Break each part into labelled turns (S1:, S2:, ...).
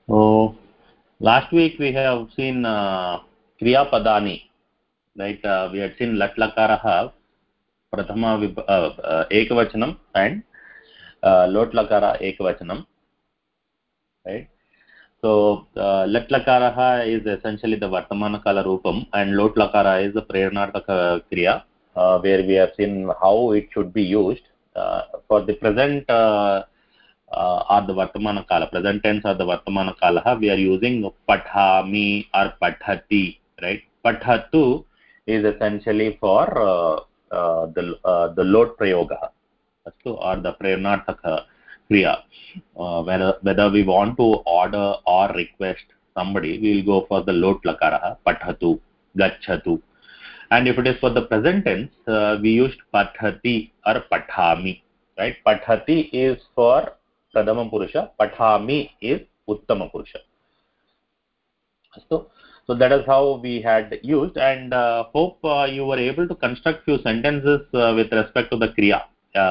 S1: So last week we have seen Kriya Padani, right? We had seen Lat Lakaraha, Prathama Ekavachanam and Lot Lakara Ekavachanam, right? So Lat Lakaraha is essentially the Vartamana Kala Rupam and Lot Lakara is the Prernartaka Kriya, where we have seen how it should be used. For the present or the Vartamana Kala, present tense or the Vartamana Kala, we are using Pathami or Pathati, right? Pathatu is essentially for the Lot Prayoga, or the Prernartaka Kriya. Whether we want to order or request somebody, we will go for the Lot Lakara, Pathatu, Gachatu. And if it is for the present tense, we used Pathati or Pathami, right? Pathati is for Pradhama Purusha, Pathami is Uttama Purusha. So that is how we had used, and hope you were able to construct few sentences with respect to the Kriya.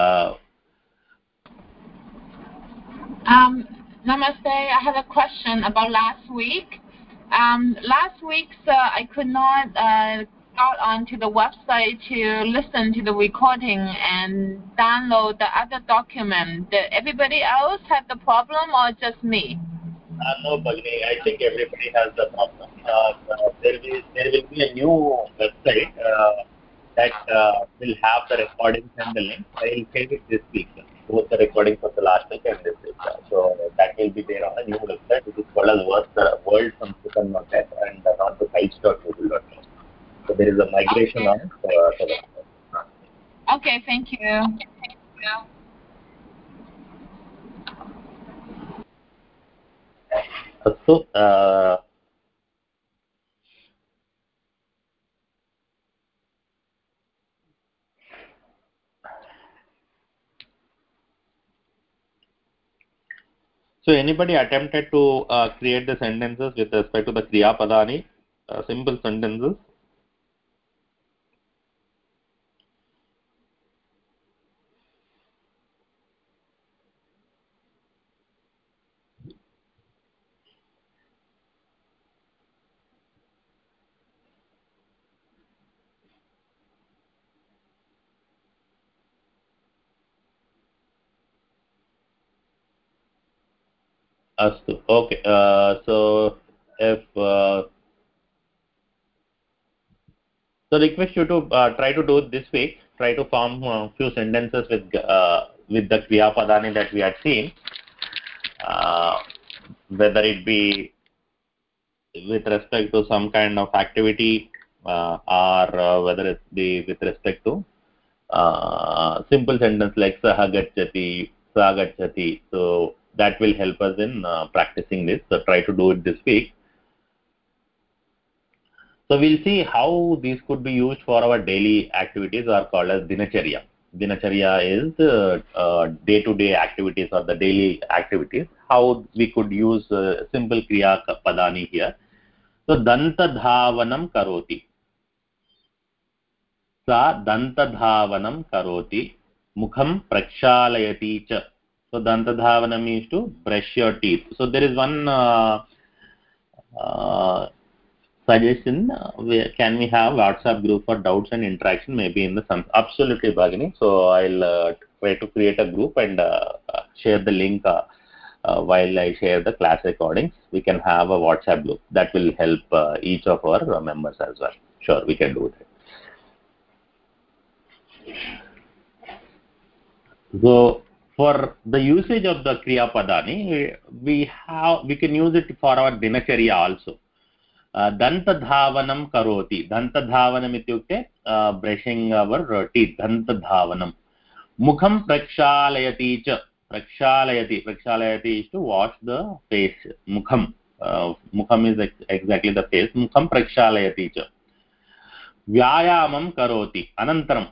S2: Namaste. I have a question about last week. Last week, I could not got onto the website to listen to the recording and download the other document. Did everybody else have the problem or just me?
S1: No, Bhagini, I think everybody has the problem. There will be a new website that will have the recordings and the links. I will share it this week. Both the recordings of the last week and this week. So that will be there on a new website, which is called as worldsamskritam.net and not the sites.google.com. So there is a migration on it for that.
S2: Okay, thank you.
S1: So so anybody attempted to create the sentences with respect to the Kriya Padani, simple sentences? Astu. Okay. So if so, request you to try to do it this week. Try to form a few sentences with the Kriya Padani that we had seen. Whether it be with respect to some kind of activity or whether it be with respect to simple sentence like Saha Gachati, Sa Gachati. So that will help us in practicing this. So try to do it this week. So we'll see how these could be used for our daily activities are called as Dinacharya. Dinacharya is the day-to-day activities or the daily activities. How we could use simple Kriya Padani here. So Danta Dhavanam Karoti. Sa Danta Dhavanam Karoti. Mukham Prakshalayati cha. So Danta Dhavanam means to brush your teeth. So there is one suggestion, can we have WhatsApp group for doubts and interaction, maybe in the absolutely Bhagini. So I'll try to create a group and share the link while I share the class recordings. We can have a WhatsApp group that will help each of our members as well. Sure, we can do that. So for the usage of the Kriya Padani, we can use it for our Dinacharya also. Dantadhavanam karoti. Dantadhavanam ityukte brushing our teeth. Dantadhavanam. Mukham prakshalayati cha. Prakshalayati is to wash the face. Mukham. Mukham is exactly the face. Mukham prakshalayati cha. Vyayamam karoti. Anantaram.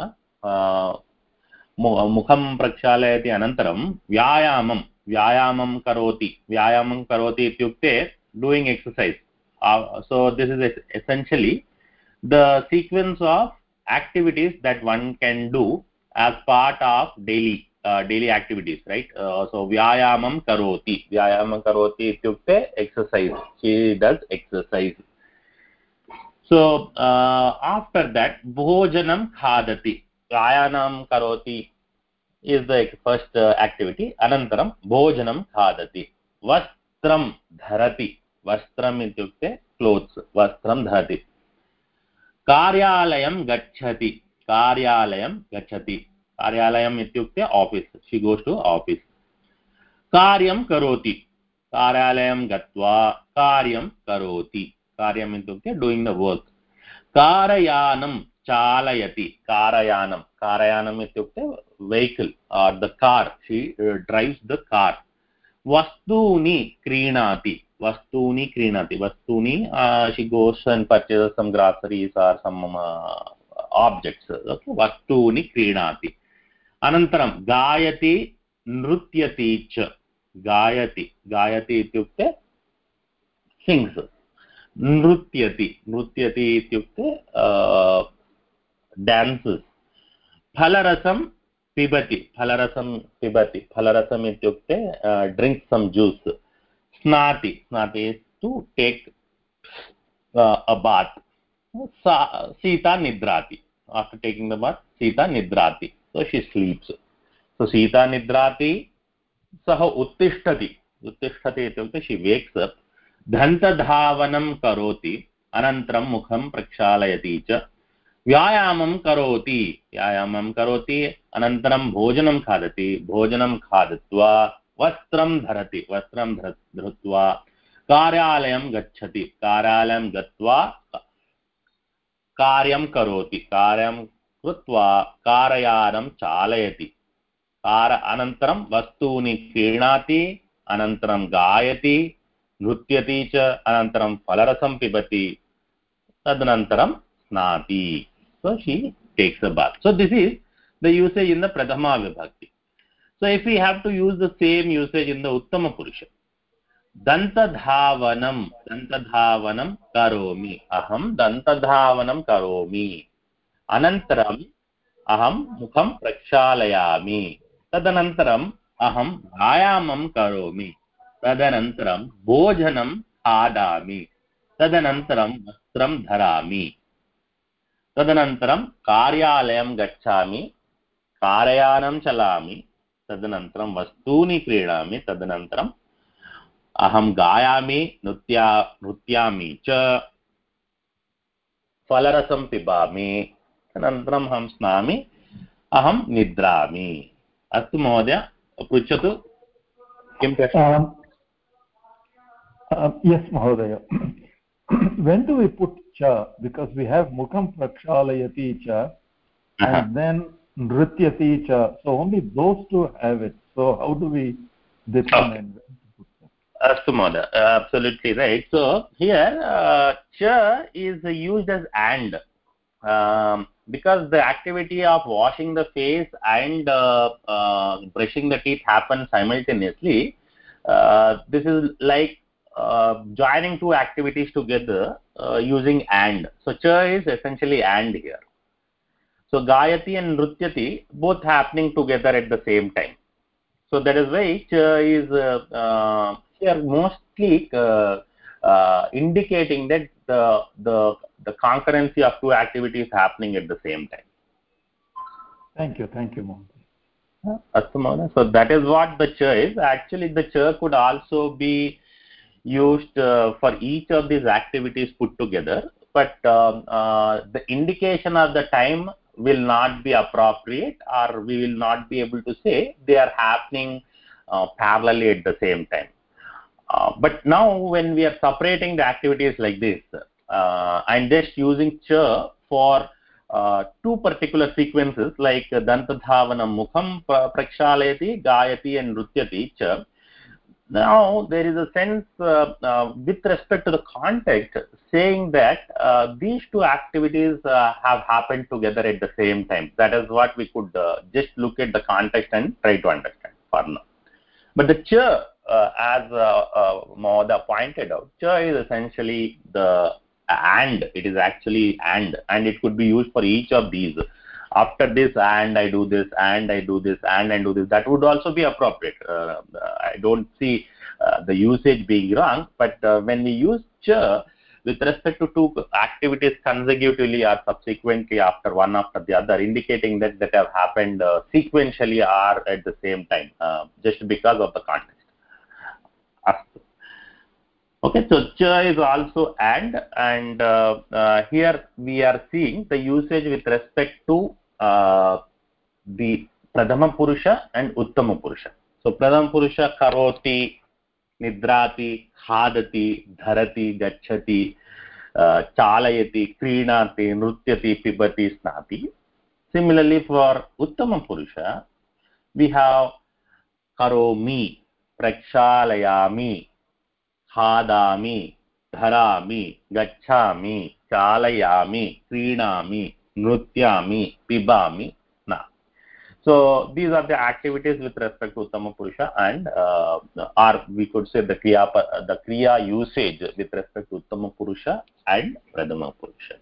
S1: Mukham prakshalayati anantaram. Vyayamam karoti. Vyayamam karoti ityukte doing exercise. So this is essentially the sequence of activities that one can do as part of daily daily activities, right? So vyayamam karoti ityukte exercise. She does exercise. So after that, bhojanam khadati. Vyayanam karoti is the first activity. Anantaram bhojanam khadati. Vastram dharati. Vastram ityukte clothes. Vastram dharati. Karyalayam gacchati. Karyalayam gacchati. Karyalayam ityukte office. She goes to office. Karyam karoti. Karyalayam gatva karyam karoti. Karyam ityukte doing the work. Karayanam chalayati. Karayanam ityukte vehicle or the car. She drives the car. Vastuni krinati. She goes and purchases some groceries or some objects. Okay. Vastuni krinati. Anantaram gayati nrutyati cha. Gayati ityukte sings. Nrutyati ityukte dances. Phalarasam pibati. Phalarasam ityukte drinks some juice. Snati is to take a bath. Sita nidrati. After taking the bath, Sita nidrati. So she sleeps. So Sita nidrati. Saha uttishtati. Ityukte she wakes up. Dhantadhavanam karoti. Anantram mukham prakshalayati cha. Vyayamam karoti. Anantaram bhojanam khadati. Bhojanam khadatva. Vastram dhrutva. Karyalayam gacchati. Karyalayam gatva. Karyam karoti. Karyam krutva. Karayanam chalayati. Anantaram vastuni krinati. Anantaram gayati. Nrutyati cha. Anantaram phalarasam pibati. Tadanantaram snati. So she takes a bath. So this is the usage in the Prathama Vibhakti. So if we have to use the same usage in the Uttama Purusha, Dantadhavanam karomi. Aham dantadhavanam karomi. Anantaram aham mukham prakshalayami. Tadanantaram aham vyayamam karomi. Tadanantaram bhojanam khadami. Tadanantaram vastram dharami. Tadanantaram karyalayam gacchami. Karayanam chalami. Tadanantaram vastuni kridami. Tadanantaram aham gayami nrutyami cha. Phalarasam pibami. Tadanantaram aham snami. Aham nidrami. Astu Mahodaya, pruchatu kim prashna?
S3: Yes, Mahodaya. When do we put cha? Because we have mukham prakshalayati cha and then nrityati cha. So only those two have it. So how do we determine when to put that?
S1: Astu Mahodaya, absolutely right. So here cha is used as and. Because the activity of washing the face and brushing the teeth happen simultaneously, this is like joining two activities together using and. So cha is essentially and here. So gayati and nrutyati both happening together at the same time. So that is why cha is here mostly indicating that the concurrency of two activities happening at the same time.
S3: Thank you, Mahodaya.
S1: Astu Mahodaya. So that is what the cha is. Actually, the cha could also be used for each of these activities put together, but the indication of the time will not be appropriate, or we will not be able to say they are happening parallelly at the same time. But now when we are separating the activities like this, I'm just using cha for two particular sequences like dantadhavana mukham prakshalayati, gayati and nrutyati cha. Now there is a sense with respect to the context saying that these two activities have happened together at the same time. That is what we could just look at the context and try to understand for now. But the cha, as Mahodaya pointed out, cha is essentially the and. It is actually and it could be used for each of these. after this and I do this and I do this and I do this, that would also be appropriate. I don't see the usage being wrong, but when we use cha with respect to two activities consecutively or subsequently after one after the other, indicating that have happened sequentially or at the same time, just because of the context. Okay, so cha is also and here we are seeing the usage with respect to the Pradhama Purusha and Uttama Purusha. So Pradhama Purusha karoti, nidrati, khadati, dharati, gacchati, chalayati, krinati, nrutyati, pibati, snati. Similarly for Uttama Purusha, we have karomi, prakshalayami, khadami, dharami, gacchami, chalayami, krinami, nrutyami, pibami, na. So these are the activities with respect to Uttama Purusha and or we could say the Kriya usage with respect to Uttama Purusha and Pradhama Purusha.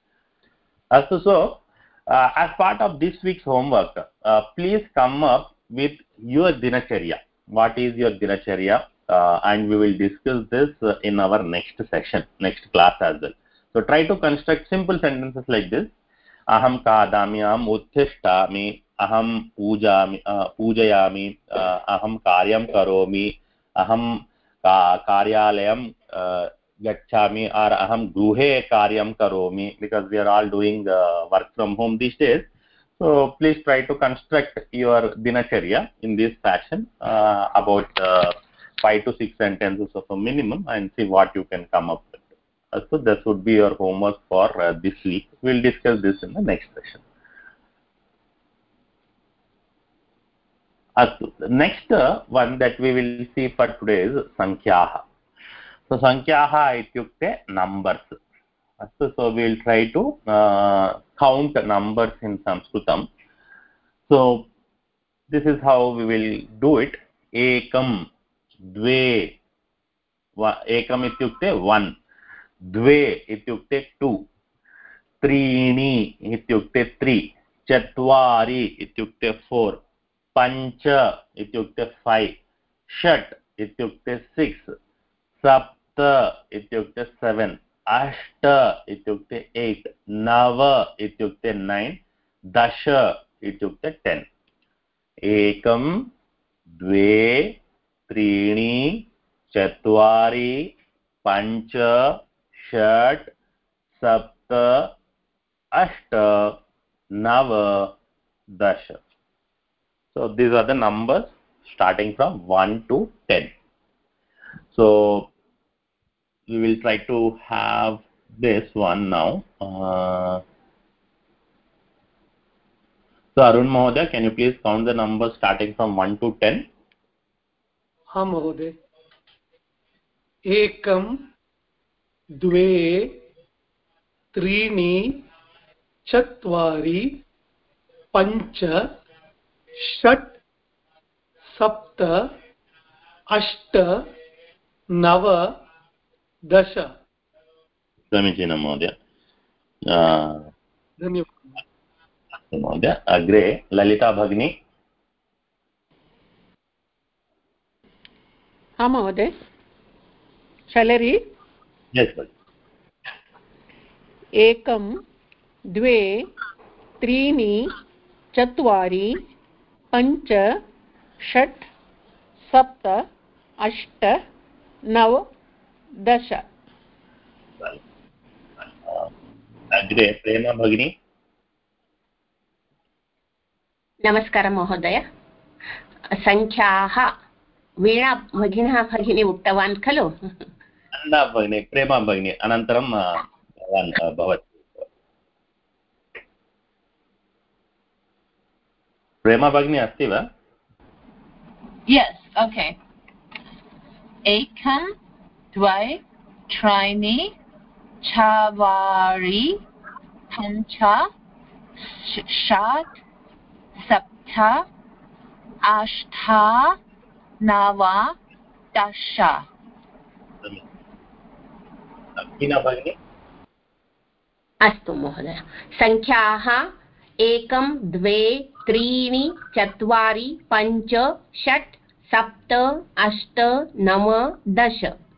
S1: So as part of this week's homework, please come up with your Dinacharya. What is your Dinacharya? And we will discuss this in our next session, next class as well. So try to construct simple sentences like this. Aham kadami, aham uttishtami, aham pujayami, aham karyam karomi, aham karyalayam gacchami, or aham gruhe karyam karomi, because we are all doing work from home these days. So please try to construct your Dinacharya in this fashion, about 5 to 6 sentences of a minimum, and see what you can come up with. So this would be your homework for this week. We'll discuss this in the next session. The next one that we will see for today is Sankhyaha. So Sankhyaha ityukte numbers. So we will try to count numbers in Sanskritam. So this is how we will do it. Ekam, dve, ekam ityukte 1, dve ityukte 2, त्रीणि इत्युक्ते 3, चत्वारि इत्युक्ते 4, पञ्च इत्युक्ते 5, षट् इत्युक्ते 6, सप्त इत्युक्ते 7, अष्ट इत्युक्ते 8, नव इत्युक्ते 9, दश इत्युक्ते 10. एकं, द्वे, त्रीणि, चत्वारि, पञ्च, षट्, सप्त, ashta, nava, dasha. So these are the numbers starting from 1 to 10. So we will try to have this one now. So Arun Mahodaya, can you please count the numbers starting from 1 to 10?
S4: हाँ महोदय. एकम, द्वे, त्रीणि, चत्वारि, पञ्च, षट्, सप्त, अष्ट, नव, दश.
S1: समीचीनं महोदय.
S4: धन्यवादः
S1: महोदय. अग्रे ललिता भगिनी.
S5: हाँ महोदय. शैलरी.
S1: यस् भगिनी.
S5: एकं, द्वे, त्रीणि, चत्वारि, पञ्च, षट्, सप्त, अष्ट, नव, दश.
S1: अग्रे प्रेमा भगिनी.
S6: नमस्कारः महोदय. संख्याः वीणा भगिनी उक्तवान् खलु?
S1: न भगिनी, प्रेमा भगिनी अनन्तरं भवान् भवति. प्रेमा भगिनी अस्ति वा?
S2: Yes, okay. Ekam, dvai, त्रीणि, चत्वारि, पञ्च, षट्, सप्त, अष्ट, नव, दश.
S1: मीना भगिनी.
S6: अस्तु महोदय. संख्याः एकं द्वे त्रीणि चत्वारि पञ्च षट् सप्त अष्ट नव दश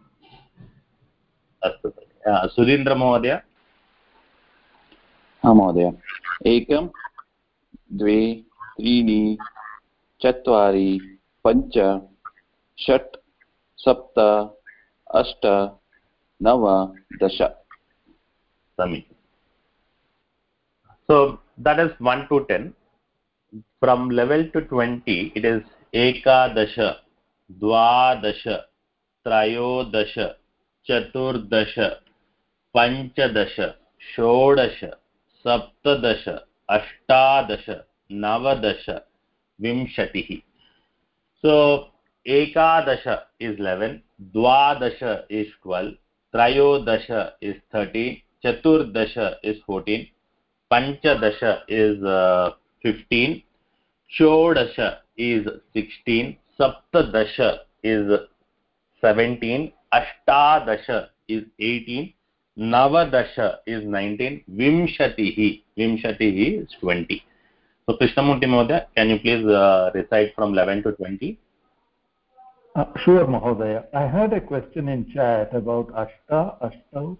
S1: अस्तु सुरेन्द्र महोदय
S7: महोदय एकं द्वे त्रीणि चत्वारि पञ्च षट् सप्त अष्ट नव दश
S1: समीचीनं so that is 1 to 10 from 11 to 20 it is ekadash dvadash त्रयोदश चतुर्दश पञ्चदश षोडश सप्तदश अष्टादश नवदश विंशतिः so ekadasha is 11 dvadasha is 12 trayodasha is 13 chaturdasha is 14 panchadasha is 15 shodasha is 16 saptadasha is 17 ashtadasha is 18 navadasha is 19 vimshatihi is 20 so Krishnamurthy Mahodaya can you please recite from 11 to 20
S3: Sure, Mahodaya. I had a question in chat about Ashta.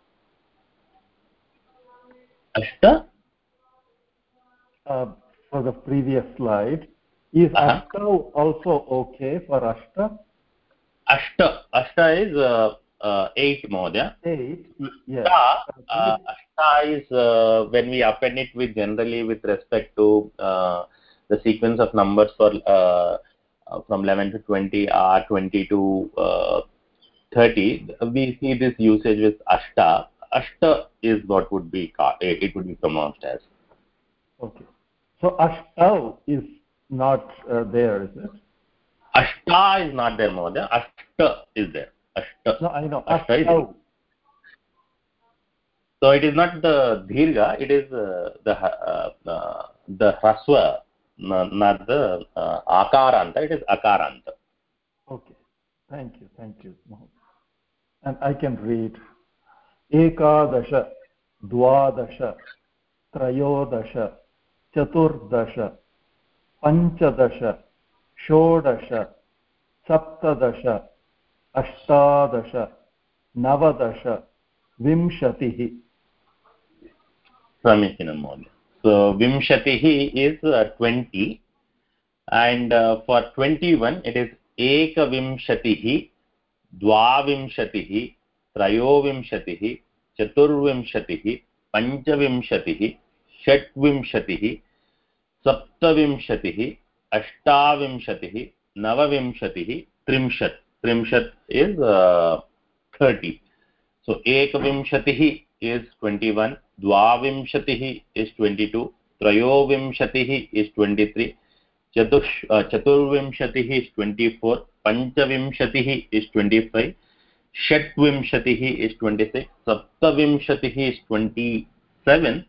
S3: For the previous slide. Is Ashta also okay for Ashta?
S1: Ashta is 8, Mahodaya.
S3: 8, yes.
S1: Ashta is when we append it with generally with respect to the sequence of numbers for from 11 to 20 or 20 to 30. We see this usage with Ashta. Ashta is what would be it would be pronounced as.
S3: Okay. So Ashta is not there, is it?
S1: Ashta is not there, Mahodaya. Ashta is there. Ashta.
S3: No, I know.
S1: Ashta is there. So it is not the dirgha, it is the hraswa, not the akaranta, it is akaranta.
S3: Okay. Thank you. And I can read. Ekadasha, dvadasha, trayodasha, chaturdasha, panchadasha, shodasha, saptadasha, ashtadasha, navadasha, vimshatihi.
S1: Samichinam Mahodaya. So vimshatihi is 20 and for 21 it is ekavimshatihi, dvavimshatihi, trayovimshatihi, chaturvimshatihi, panchavimshatihi, षट्विंशतिः सप्तविंशतिः अष्टाविंशतिः नवविंशतिः त्रिंशत् त्रिंशत् is 30 so ekavimshatiः is 21 dvavimshatiः is 22 त्रयोविंशतिः is 23 chaturvimshatiः is 24 panchavimshatiः is 25 षट्विंशतिः is 26 सप्तविंशतिः is 27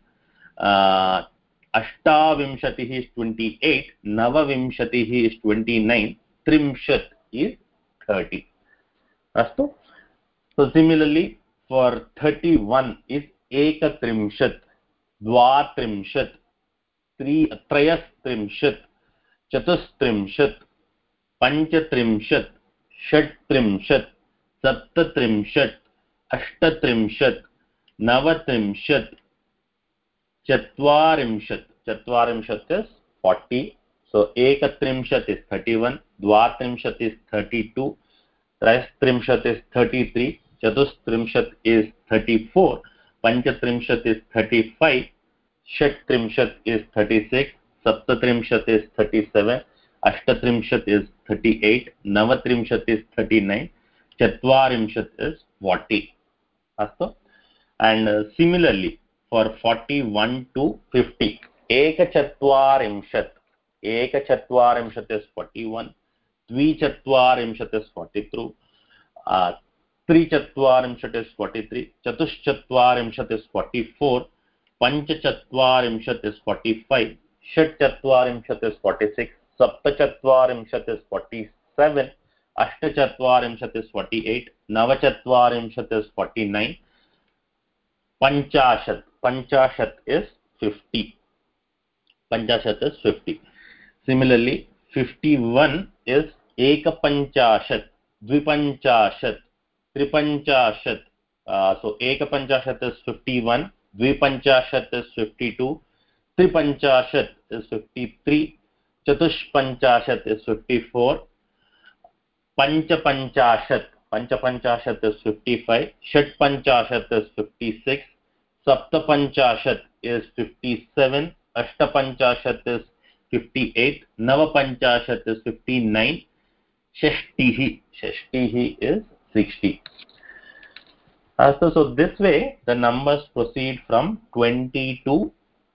S1: अष्टाविंशतिः is 28 नवविंशतिः is 29 त्रिंशत् is 30 अस्तु so similarly for 31 is ekatrimshat dvatrimshat trayastrimshat chatustrimshat panchatrimshat षट्त्रिंशत् सप्तत्रिंशत् अष्टत्रिंशत् नवत्रिंशत् चत्वारिंशत् is 40 so ekatrimshat is 31 dvatrimshat is 32 trayastrimshat is 33 chatustrimshat is 34 panchatrimshat is 35 षट्त्रिंशत् is 36 सप्तत्रिंशत् is 37 अष्टत्रिंशत् is 38 नवत्रिंशत् is 39 चत्वारिंशत् is 40 अस्तु and similarly for 41 to 50 ekachatvarimshat is 41 dvichatvarimshat is 42 trichatvarimshat is 43 chatushchatvarimshat is 44 panchachatvarimshat is 45 षट्चत्वारिंशत् is 46 सप्तचत्वारिंशत् is 47 अष्टचत्वारिंशत् is 48 नवचत्वारिंशत् is 49 panchashat is 50 50 is 50. Similarly, 51 is ekapanchashat, dvipanchashat, tripanchashat. So ekapanchashat is 51, dvipanchashat is 52, tripanchashat is 53, chatushpanchashat is 54, panchapanchashat is 55, shatpanchashat is 56, saptapanchashat is 57, ashtapanchashat is 58, navapanchashat is 59, shashtihi is 60. So this way the numbers proceed from 20 to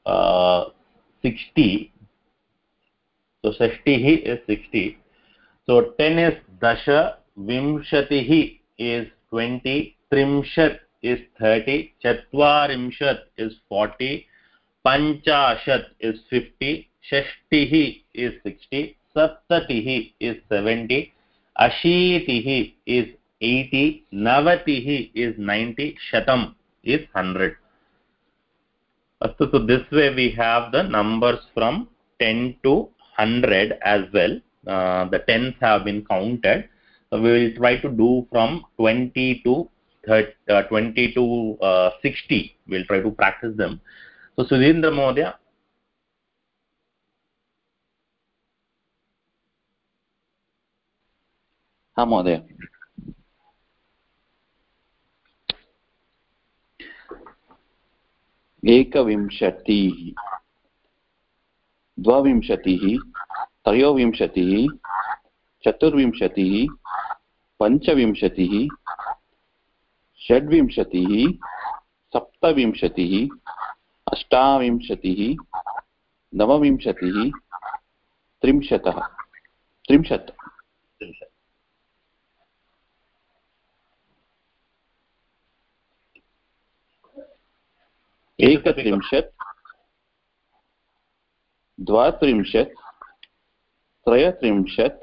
S1: 60. So shashtihi is 60. So 10 is dasha, vimshatihi is 20, trimshat is 30, chatvarimshat is 40, panchashat is 50, shashtihi is 60, saptatihi is 70, ashitihi is 80, navatihi is 90, shatam is 100. So this way we have the numbers from 10 to 100 as well. The tens have been counted. So we will try to do from 20 to 60. We will try to practice them. So Sudhindra Mahodaya.
S7: हाँ महोदय. एकविंशतिः, द्वाविंशतिः, त्रयोविंशतिः, चतुर्विंशतिः, पञ्चविंशतिः, षड्विंशतिः, सप्तविंशतिः, अष्टाविंशतिः, नवविंशतिः, त्रिंशत्. एकत्रिंशत्, द्वात्रिंशत्, त्रयत्रिंशत्,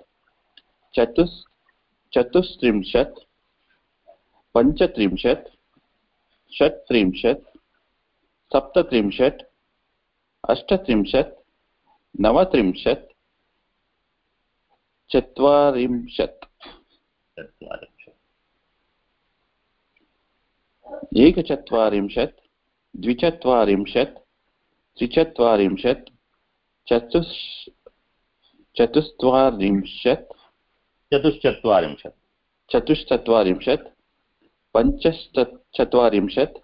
S7: चतुस्त्रिंशत्, पञ्चत्रिंशत्, षट्त्रिंशत्, सप्तत्रिंशत्, अष्टत्रिंशत्, नवत्रिंशत्, चत्वारिंशत्. एकचत्वारिंशत्, द्विचत्वारिंशत्, त्रिचत्वारिंशत्, चतुश्चत्वारिंशत्, पञ्चचत्वारिंशत्,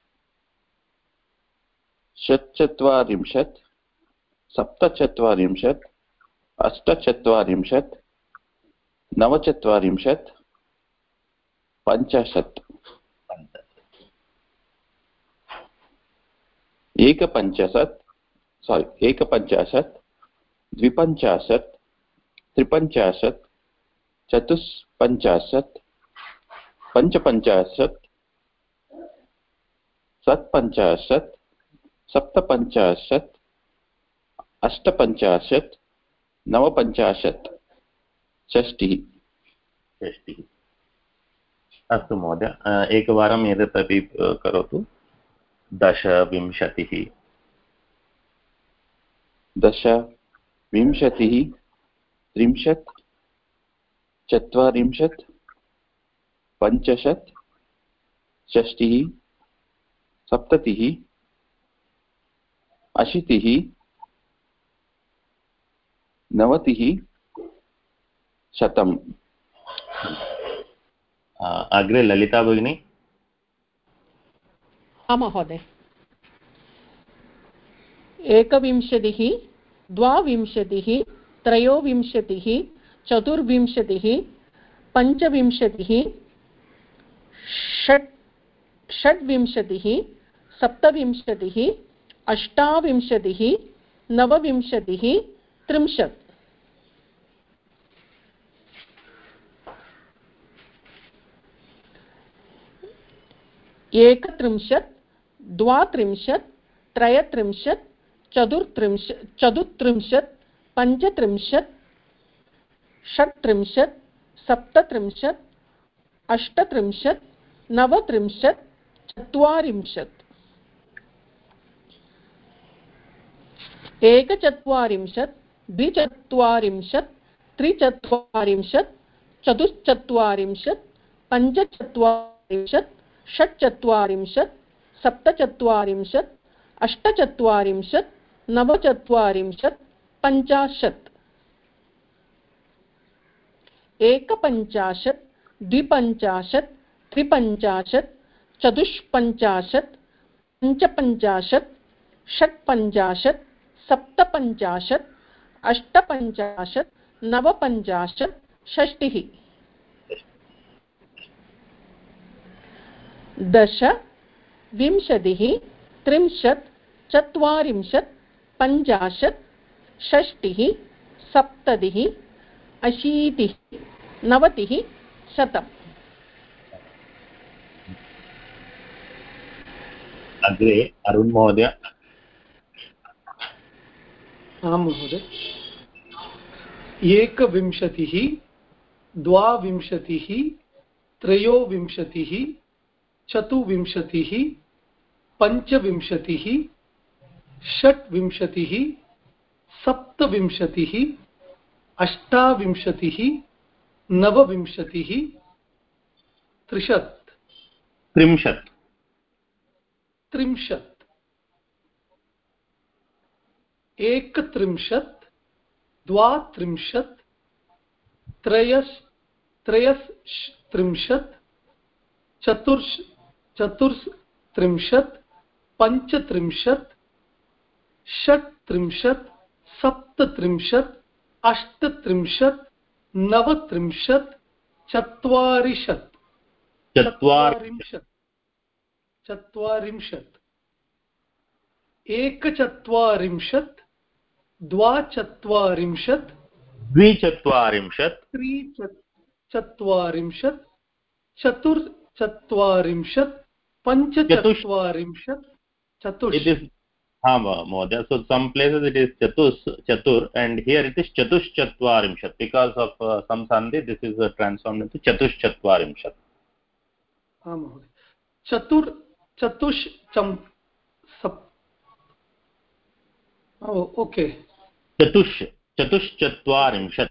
S7: षट्चत्वारिंशत्, सप्तचत्वारिंशत्, अष्टचत्वारिंशत्, नवचत्वारिंशत्, पञ्चाशत्. एकपञ्चाशत्, द्विपञ्चाशत्, त्रिपञ्चाशत्, चतुष्पञ्चाशत्, पञ्चपञ्चाशत्, षट्पञ्चाशत्, सप्तपञ्चाशत्, अष्टपञ्चाशत्, नवपञ्चाशत्, षष्टिः.
S1: अस्तु महोदय, एकवारम् एतत् अपि करोतु. दश, विंशतिः.
S7: दश, विंशतिः, त्रिंशत्, चत्वारिंशत्, पञ्चाशत्, षष्टिः, सप्ततिः, अशीतिः, नवतिः, शतम्.
S1: अग्रे ललिता भगिनी.
S5: महोदय. एकविंशतिः, द्वाविंशतिः, त्रयोविंशतिः, चतुर्विंशतिः, पञ्चविंशतिः, षड्विंशतिः, सप्तविंशतिः, अष्टाविंशतिः, नवविंशतिः, त्रिंशत्. एकत्रिंशत्, द्वात्रिंशत्, त्रयत्रिंशत्, चतुस्त्रिंशत्, पञ्चत्रिंशत्, षट्त्रिंशत्, सप्तत्रिंशत्, अष्टत्रिंशत्, नवत्रिंशत्, चत्वारिंशत्. एकचत्वारिंशत् द्विचत्वारिंशत् त्रिचत्वारिंशत् चतुश्चत्वारिंशत् पञ्चचत्वारिंशत् षट्चत्वारिंशत् सप्तचत्वारिंशत् अष्टचत्वारिंशत् नवचत्वारिंशत् पञ्चाशत् एकपञ्चाशत् द्विपञ्चाशत् त्रिपञ्चाशत् चतुष्पञ्चाशत् पञ्चपञ्चाशत् षट्पञ्चाशत् सप्तपञ्चाशत् अष्टपञ्चाशत् नवपञ्चाशत् षष्टिः दश विंशतिः त्रिंशत् चत्वारिंशत् पञ्चाशत् षष्टिः सप्ततिः अशीतिः नवतिः शतम्
S1: अग्रे अरुण महोदय।
S4: आं महोदय। एकविंशतिः द्वाविंशतिः त्रयोविंशतिः चतुर्विंशतिः पञ्चविंशतिः षट्विंशतिः सप्तविंशतिः अष्टाविंशतिः नवविंशतिः त्रिंशत् एकत्रिंशत् द्वात्रिंशत् त्रयस्त्रिंशत् चतुस्त्रिंशत् पञ्चत्रिंशत् षट्त्रिंशत् सप्तत्रिंशत् अष्टत्रिंशत् नवत्रिंशत् चत्वारिंशत् एकचत्वारिंशत् द्वाचत्वारिंशत्
S1: द्विचत्वारिंशत्
S4: त्रिचत्वारिंशत् चतुश्चत्वारिंशत् पञ्चचत्वारिंशत्
S1: Mohdaya. So some places it is chatur and here it is chatushchatvarimshat. Because of some sandhi, this is transformed into chatushchatvarimshat.
S4: Okay.
S1: चतुश्चत्वारिंशत्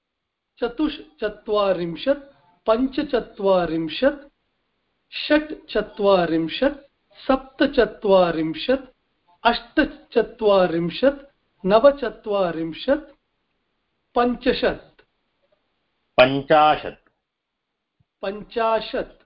S4: पञ्चचत्वारिंशत् षट्चत्वारिंशत् सप्तचत्वारिंशत् अष्टचत्वारिंशत् नवचत्वारिंशत् पञ्चाशत्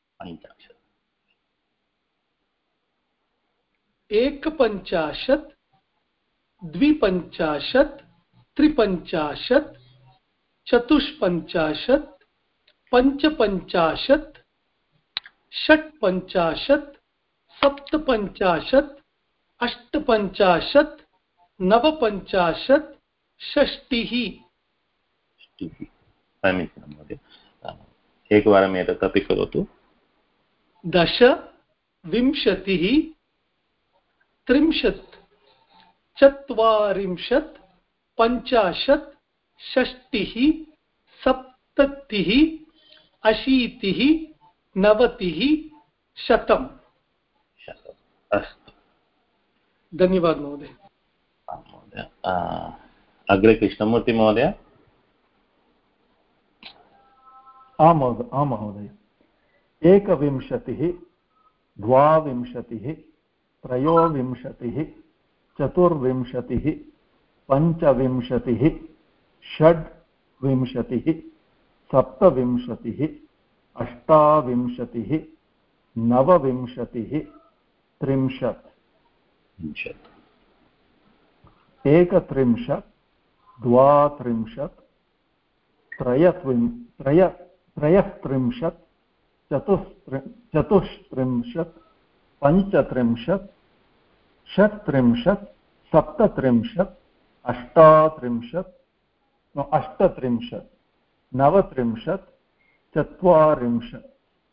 S4: एकपञ्चाशत् द्विपञ्चाशत् त्रिपञ्चाशत् चतुष्पञ्चाशत् पञ्चपञ्चाशत् षट्पञ्चाशत् सप्तपञ्चाशत् अष्टपञ्चाशत् नवपञ्चाशत् षष्टिः
S1: समीचीनं महोदय। एकवारम् एतत् अपि करोतु।
S4: दश विंशतिः त्रिंशत् चत्वारिंशत् पञ्चाशत् षष्टिः सप्ततिः अशीतिः नवतिः शतम्।
S1: अस्तु,
S4: धन्यवाद महोदय।
S1: अग्रे कृष्णमूर्ति महोदय।
S3: आं महोदय। एकविंशतिः द्वाविंशतिः त्रयोविंशतिः चतुर्विंशतिः पञ्चविंशतिः षड्विंशतिः सप्तविंशतिः अष्टाविंशतिः नवविंशतिः त्रिंशत् एकत्रिंशत् द्वात्रिंशत् त्रयस्त्रिंशत् चतुस्त्रिंशत् पञ्चत्रिंशत् षट्त्रिंशत् सप्तत्रिंशत् अष्टत्रिंशत् नवत्रिंशत् चत्वारिंशत्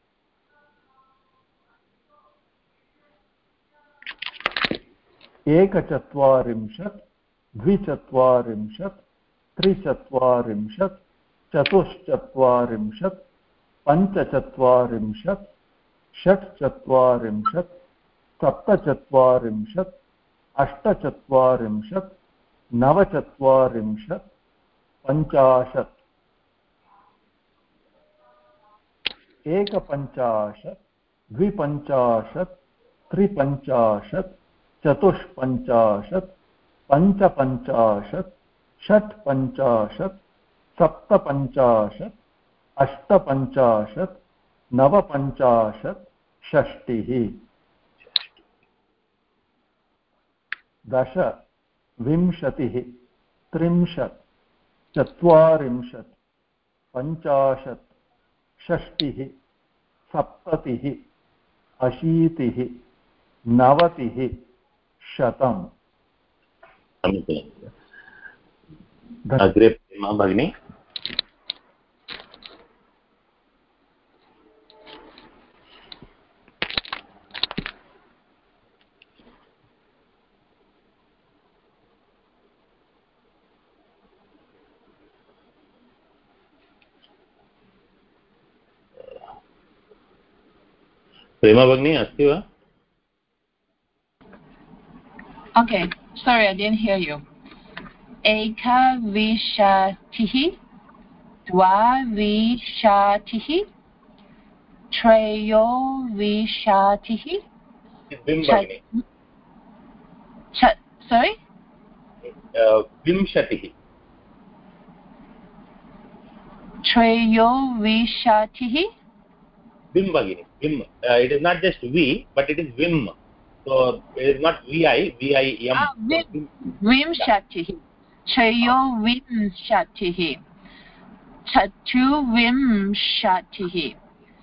S3: एकचत्वारिंशत् द्विचत्वारिंशत् त्रिचत्वारिंशत् चतुश्चत्वारिंशत् पञ्चचत्वारिंशत् षट्चत्वारिंशत् सप्तचत्वारिंशत् अष्टचत्वारिंशत् नवचत्वारिंशत् पञ्चाशत् एकपञ्चाशत् द्विपञ्चाशत् त्रिपञ्चाशत् चतुष्पञ्चाशत् पञ्चपञ्चाशत् षट्पञ्चाशत् सप्तपञ्चाशत् अष्टपञ्चाशत् नवपञ्चाशत् षष्टिः दश विंशतिः त्रिंशत् चत्वारिंशत् पञ्चाशत् षष्टिः सप्ततिः अशीतिः नवतिः शतम्
S1: अग्रे प्रेमा भगिनी प्रेमा भगिनी अस्ति वा?
S2: Okay, sorry, I didn't hear you. एकविंशतिः द्वाविंशतिः त्रयोविंशतिः sorry?
S1: विंशतिः
S2: त्रयोविंशतिः
S1: Vim Bhagini. Vim. It is not just V, but it is Vim. So it is not VI, VIM.
S2: Vimshatihi. Trayovimshatihi. Chatuvimshatihi.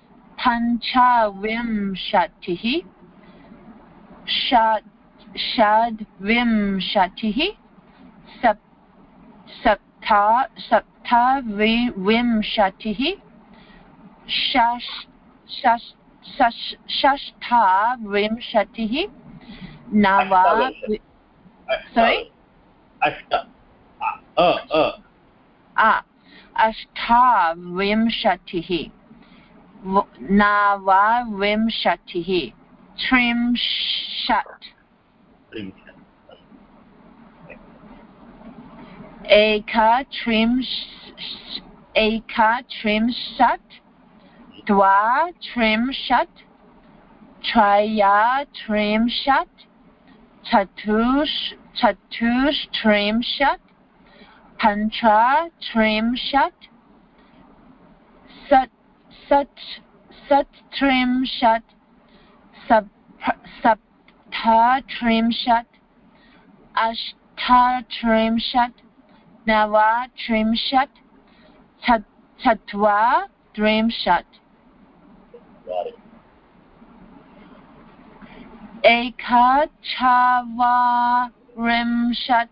S2: Panchavimshatihi. Shadvimshatihi. Saptavimshatihi. Shashtavimshatihi. Nava. Sorry? Ashtavimshatihi. Navavimshatihi. Trimshat. Ekatrimshat. Dvatrimshat. Trayatrimshat. Chatuštrimshat. Panchatrimshat. Sattrimshat. Saptatrimshat. Ashtatrimshat. Navatrimshat. Tatvatrimshat. Ekachavarimshat.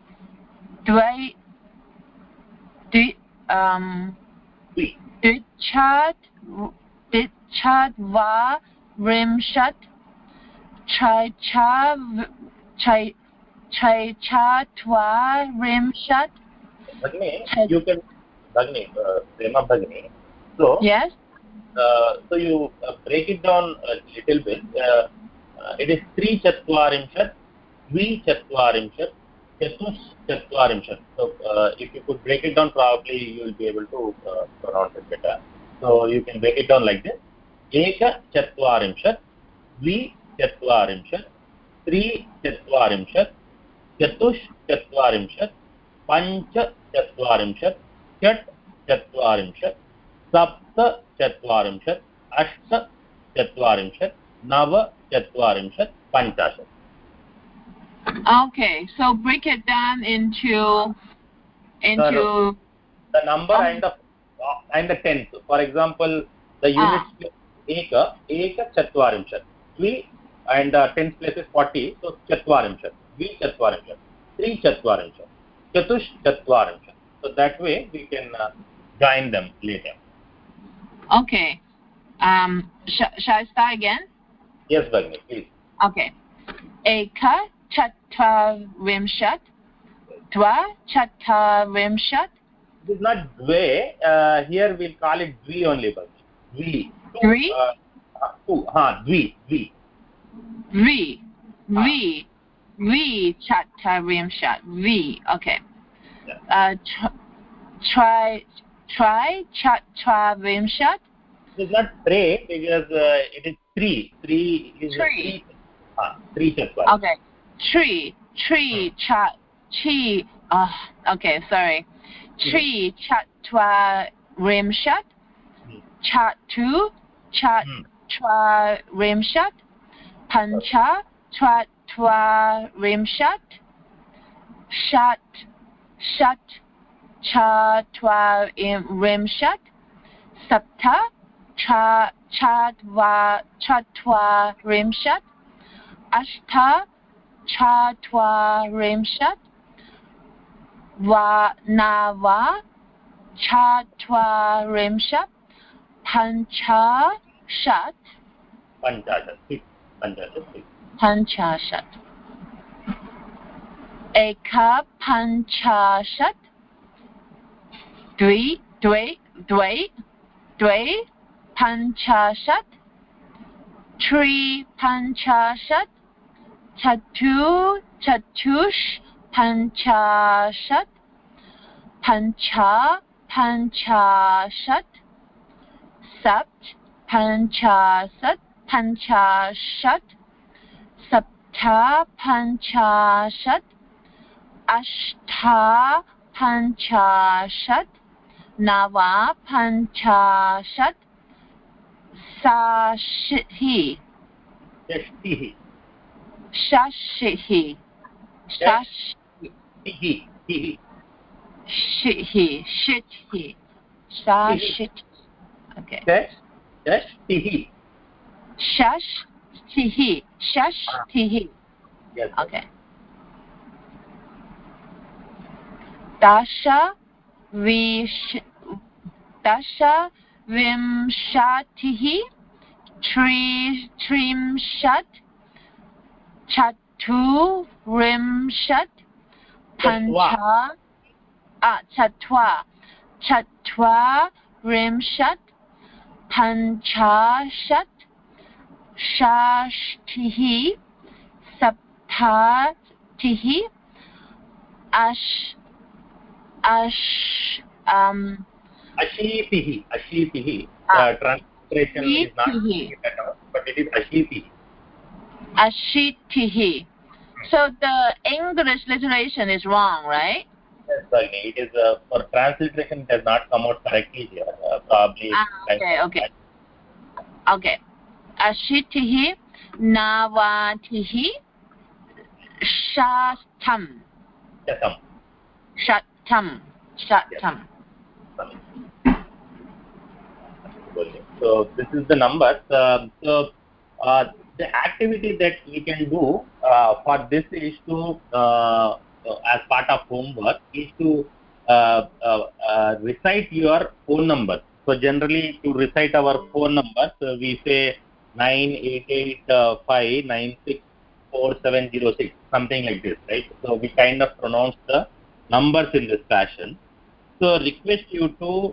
S2: Dichatvarimshat. Chaitvatrimshat.
S1: Bhagini, you can Bhagini, Prema Bhagini. So
S2: Yes.
S1: So you break it down a little bit. It is 3 Chatvarimshat, Chatvarimshat. So if you could break it down, probably you will be able to pronounce it better. So you can break it down like this: Eka Chatvarimshat, Chatvarimshat, 3 Chatvarimshat, Chatvarimshat, Chatvarimshat, Chatvarimshat, Chatvarimshat, Chatvarimshat, Chatvarimshat, Panchashat.
S2: Okay, so break it down into
S1: the number and the tenth. For example, the units Eka Chatvarimshat, Dvi and 10th place is 40, so Chatvarimshat, Dvi Chatvarimshat, 3 Chatvarimshat, Chatush Chatvarimshat. So that way we can join them later.
S2: Okay. Shall I start again?
S1: Yes, Bhagini, please.
S2: Okay. Eka Chatvarimshat. Dva Chatvarimshat.
S1: It is not Dve. Here we'll call it Dvi only, Bhagini. Dvi.
S2: Three?
S1: Dvi.
S2: Dvi. V Chatvarimshat. V. Okay.
S1: Yeah.
S2: Try Chatvarimshat.
S1: It is not tray because it is three. Three is
S2: Three.
S1: Three Chatvari.
S2: Okay. Tree chat chi. Okay. Sorry. Tree Chatvarimshat. Chatu Chatvarimshat. Pancha Chatvarimshat. Shat Chatvarimshat. Sapta Chatvarimshat. Ashta Chatvarimshat. Nava Chatvarimshat. Panchashat. Panchashat. Eka Panchashat. Dve Panchashat. Tri Panchashat. Chatush Panchashat. Panchashat. Sapt Panchashat. Sapta Panchashat. Ashta Panchashat. Nava Panchashat. Shashihi. Okay. Shashtihi.
S1: Yes.
S2: Okay. Dasha Vimshatihi. Trimshat. Chaturimshat. Chatvarimshat. Panchashat. Shashtihi. Saptatihi.
S1: Ashitihi. The translation is not but it is Ashitihi.
S2: Ashitihi. So the English literation is wrong, right?
S1: Yes, certainly. It is for transliteration. It has not come out correctly here. Probably.
S2: Okay. Ashitihi Navatihi Shatam.
S1: So this is the numbers. The activity that we can do for this is to, as part of homework, is to recite your phone number. So generally, to recite our phone numbers, we say 98859964706, something like this, right? So we kind of pronounce the numbers in this fashion. So request you to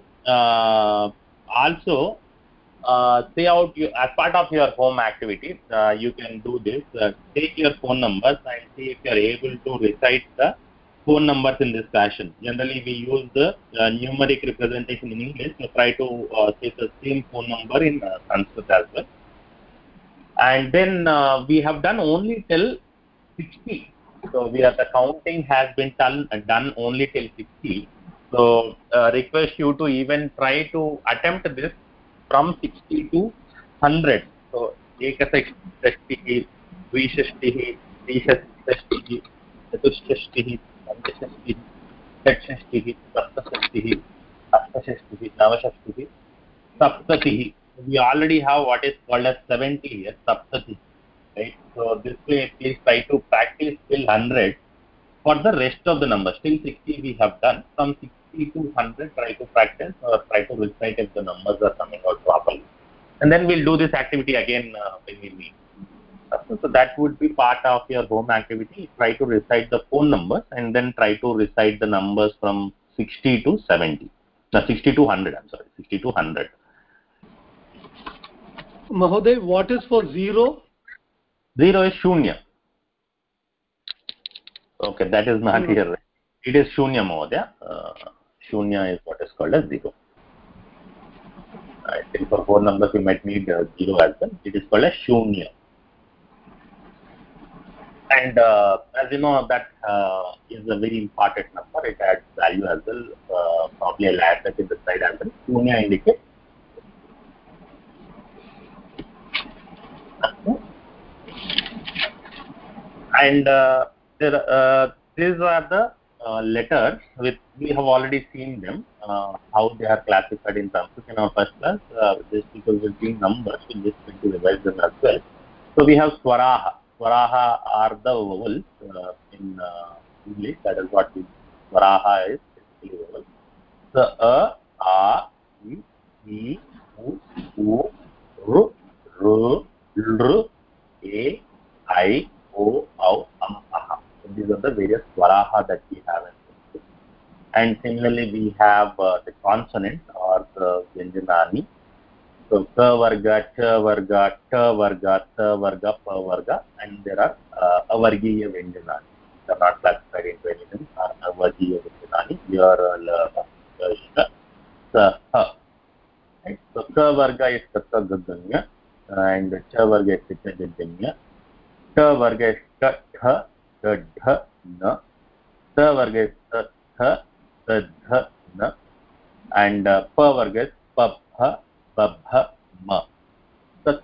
S1: also say out as part of your home activity. You can do this. Take your phone numbers and see if you are able to recite the phone numbers in this fashion. Generally, we use the numeric representation in English. So try to say the same phone number in Sanskrit as well. And then we have done only till 60. So the counting has been done only till 60. So request you to even try to attempt this from 60 to 100. So ekashashtihi, dvishashtihi, trishashtihi, chatushashtihi, panchashashtihi, षट्षष्टिः सप्तषष्टिः अष्टषष्टिः नवषष्टिः saptatihi. We already have what is called as 70 here, saptatihi, right? So this way, please try to practice till 100 for the rest of the numbers. Till 60 we have done. From 60 to 100, try to practice or try to recite if the numbers are coming out properly. And then we'll do this activity again when we meet. So that would be part of your home activity. Try to recite the phone numbers and then try to recite the numbers from 60 to 70. 60 to 100, I'm sorry, 60 to 100.
S4: Mahoday, what is for 0?
S1: 0 is shunya. Okay, that is not here. It is Shunya Mahodaya. Shunya is what is called as 0. I think for 4 numbers you might need 0 as well. It is called as Shunya. And as you know, that is a very important number. It adds value as well. Probably I'll add that in the slide as well. Shunya indicates. And these are the letters which we have already seen them, how they are classified in terms of in our first class. Just because we've seen numbers, we just need to revise them as well. So we have Swaraha. Swaraha are the vowels in English. That is what Swaraha is basically vowels. So A, I, U, R, R, A, I, O, Au, Aha. So these are the various Swaraha that we have. And similarly, we have the consonants or the Vyanjanani. So Ka Varga, Cha Varga, Ta Varga, Ta Varga, Pa Varga, and there are Avargiya Vyanjanani. They are not classified into anything. Avargiya Vyanjanani. Yara, La, Sha, Sa, Ha. Right? So Ka Varga is Kata Gaganya, and Cha Varga is Kata Gaganya. Ta Varga is Ka, Tha, Ta, Dha, Na. Ta Varga is Ta, Tha, Ta, Dha, Na. And Pa Varga is Pa, Bha, Pa, Bha, Ma. The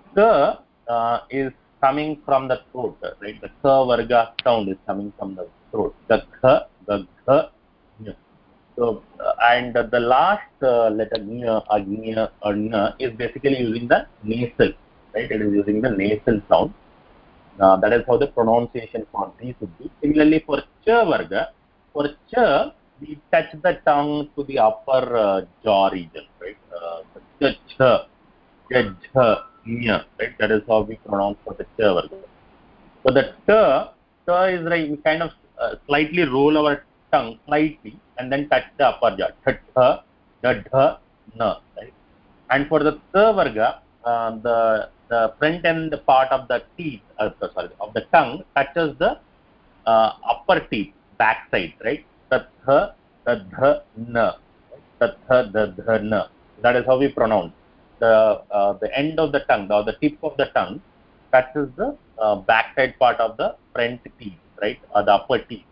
S1: Ka is coming from the throat, right? The Ka Varga sound is coming from the throat. The Kha, the Gha, Nya. So, and the last letter Nya, Agnya, or Na is basically using the nasal, right? It is using the nasal sound. That is how the pronunciation quantity should be. Similarly, for Cha Varga, for Cha, we touch the tongue to the upper jaw region, right? Cha, Cha, Cha, Nya, right? That is how we pronounce for the Cha Varga. So the Ta is like we kind of slightly roll our tongue slightly and then touch the upper jaw. Tha, da, dha, na, right? And for the Ta Varga, the front end part of the teeth, of the tongue touches the upper teeth, back side, right? Tatha, tadha, na. Tatha, dadha, na. That is how we pronounce. The end of the tongue, or the tip of the tongue, touches the back side part of the front teeth, right? Or the upper teeth.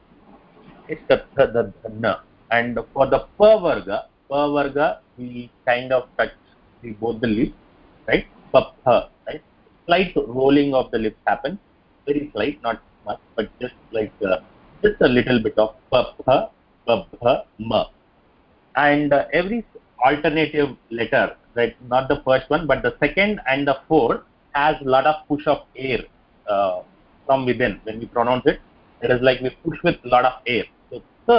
S1: It's tatha, dadha, na. And for the Pa Varga, we kind of touch both the lips, right? Pa, right? Slight rolling of the lips happens, very slight, not much, but just like just a little bit of Pa, Ma. And every alternative letter, right? Not the first one, but the second and the fourth has a lot of push of air from within. When we pronounce it, it is like we push with a lot of air. So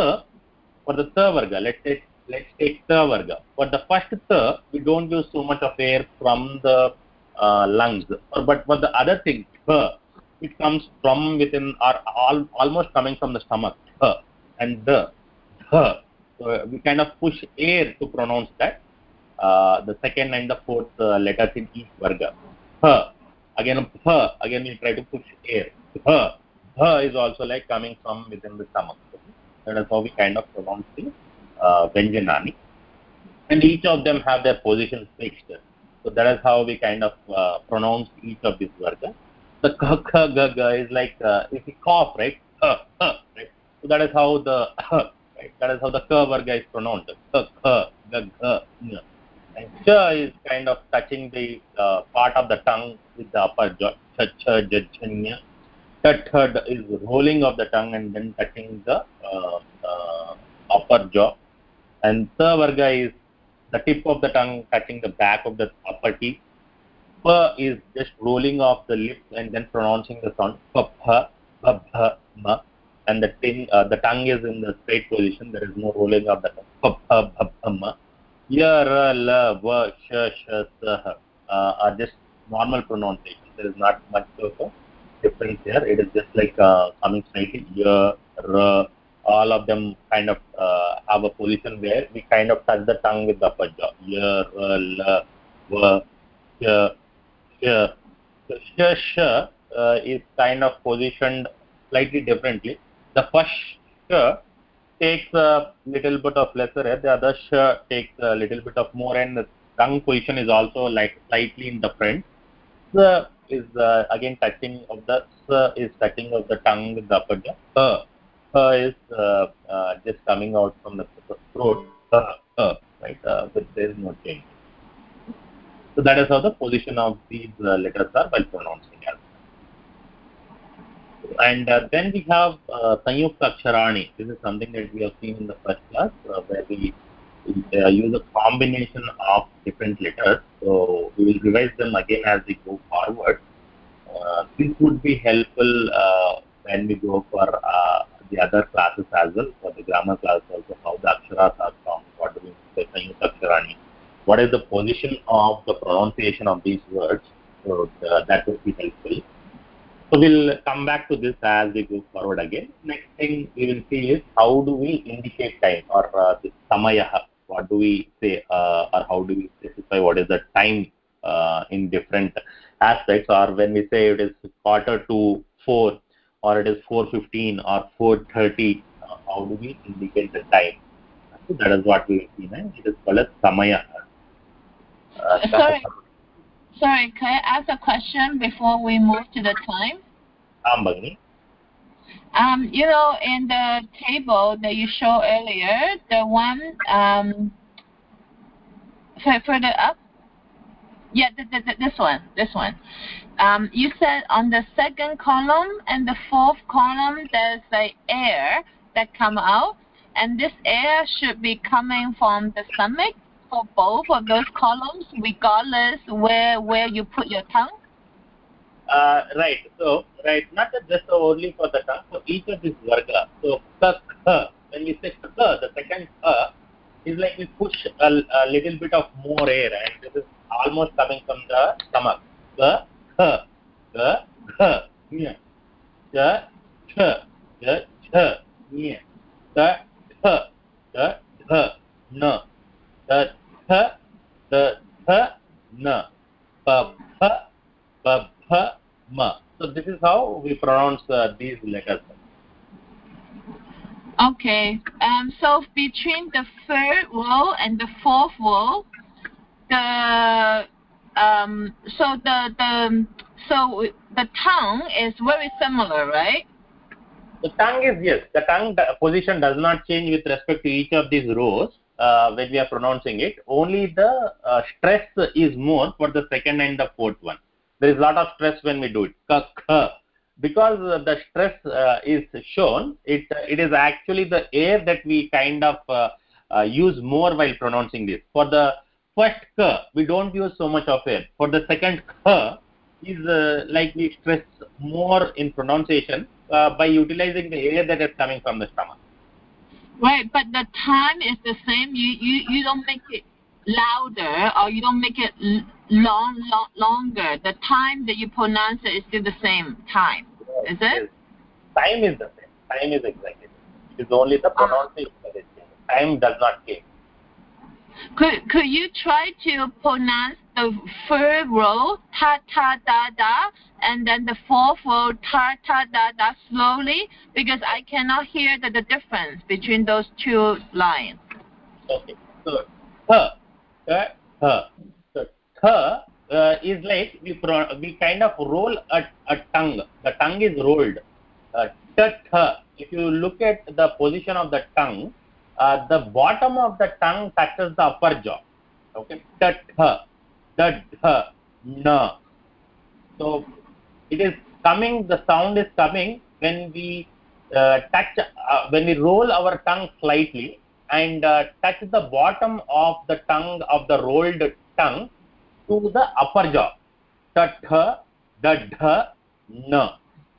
S1: for the Ta Varga, let's take Ta Varga. For the first Ta, we don't use so much of air from the lungs. But for the other thing, Tha, it comes from within or almost coming from the stomach. Tha. And the Tha. So we kind of push air to pronounce that. The second and the fourth letters in each Varga. Tha. Again, we try to push air. Tha. Tha is also like coming from within the stomach. That is how we kind of pronounce the Vyanjanani. And each of them have their position fixed. So that is how we kind of pronounce each of these Varga. The Ka, Kha, Ga, Ga is like if we cough, right? Right? So that is how the right? That is how the Ka Varga is pronounced. Ka, Kha, Ga, Gha, Nya. And Cha is kind of touching the part of the tongue with the upper jaw. Cha, Cha, Ja, Cha, Nya. Third is rolling of the tongue and then touching the upper jaw. And Tha Varga is the tip of the tongue touching the back of the upper teeth. Pa is just rolling off the lips and then pronouncing the sound. Pa, Bha, Bha, Bha, Ma. And the tongue is in the straight position. There is no rolling of the tongue. Pa, Bha, Bha, Bha, Ma. Ya, Ra, La, Va, Sha, Sha, Sa, are just normal pronunciation. There is not much of a difference here. It is just like coming slightly. Ya, Ra. All of them kind of have a position where we kind of touch the tongue with the upper jaw. Ya, Ra, La, Va, Sha, Sha. So Sha is kind of positioned slightly differently. the first sh takes a little bit of lesser air, the other sh takes a little bit of more, and the tongue position is also like slightly in the front. S is again touching of the is touching of the tongue with the upper jaw. Is just coming out from the throat. Right? But there is no change. So that is how the position of these letters are while pronouncing as. And then we have Sanyukta Aksharani. This is something that we have seen in the first class where we use a combination of different letters. So we will revise them again as we go forward. This would be helpful when we go for the other classes as well, for the grammar class also, how the aksharas are formed, what do we say Sanyukta Aksharani, what is the position of the pronunciation of these words. So that would be helpful. So we'll come back to this as we go forward again. Next thing we will see is how do we indicate time, or the samayaha. What do we say, or how do we specify what is the time in different aspects, or when we say it is 3:45, or it is 4:15 or 4:30, how do we indicate the time? So that is what we will see now. It is called as samayaha.
S2: Sorry, can I ask a question before we move to the time?
S1: Ambagni.
S2: In the table that you showed earlier, the one further up, yeah, this one. You said on the second column and the fourth column, there's like air that come out, and this air should be coming from the stomach for both of those columns, regardless where you put your tongue.
S1: Right. So, not just only for the tongue. So each of these varga. So when we say the second is like we push a little bit of more air, and this is almost coming from the stomach. Yeah. Ma. So this is how we pronounce these letters.
S2: Okay. So between the third row and the fourth row, the tongue is very similar, right?
S1: The tongue is, yes. The tongue position does not change with respect to each of these rows when we are pronouncing it. Only the stress is more for the second and the fourth one. There is a lot of stress when we do it. Because the stress is shown, it is actually the air that we kind of use more while pronouncing this. For the first k, we don't use so much of air. For the second k, is like we stress more in pronunciation by utilizing the air that is coming from the stomach.
S2: Right, but the time is the same. You don't make it louder, or you don't make it longer. The time that you pronounce it is still the same time. Is it?
S1: Yes. Time is the same. Time is exactly the same. It is only the pronunciation that is changing. Time does not change.
S2: Could you try to pronounce the third row ta ta da da, and then the fourth row ta ta da da slowly, because I cannot hear the difference between those two lines.
S1: Okay. So So is like we kind of roll a tongue. The tongue is rolled. If you look at the position of the tongue, the bottom of the tongue touches the upper jaw. Okay. Na. So it is coming. The sound is coming when we touch, when we roll our tongue slightly and touch the bottom of the tongue, of the rolled tongue, to the upper jaw. Na.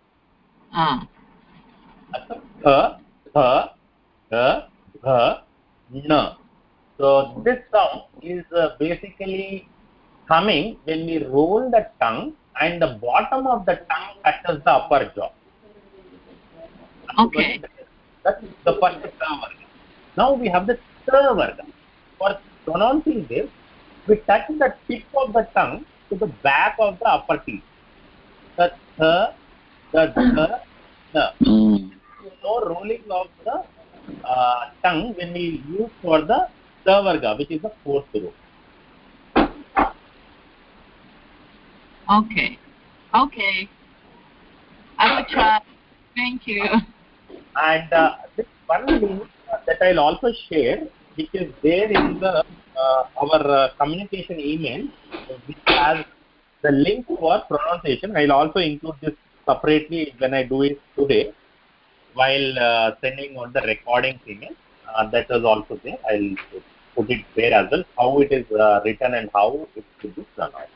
S1: Na. So this sound is basically coming when we roll the tongue and the bottom of the tongue touches the upper jaw.
S2: Okay.
S1: That's the first varga. Now we have the third varga. For pronouncing this, we touch the tip of the tongue to the back of the upper teeth. The na. is no rolling of the tongue when we use for the Savarga, which is the fourth row.
S2: Okay. Okay. I will try. Thank you.
S1: And this one link that I'll also share, which is there in the our communication email, which has the link for pronunciation. I'll also include this separately when I do it today while sending on the recording email. That is also there. I'll put it there as well, how it is written and how it should be pronounced.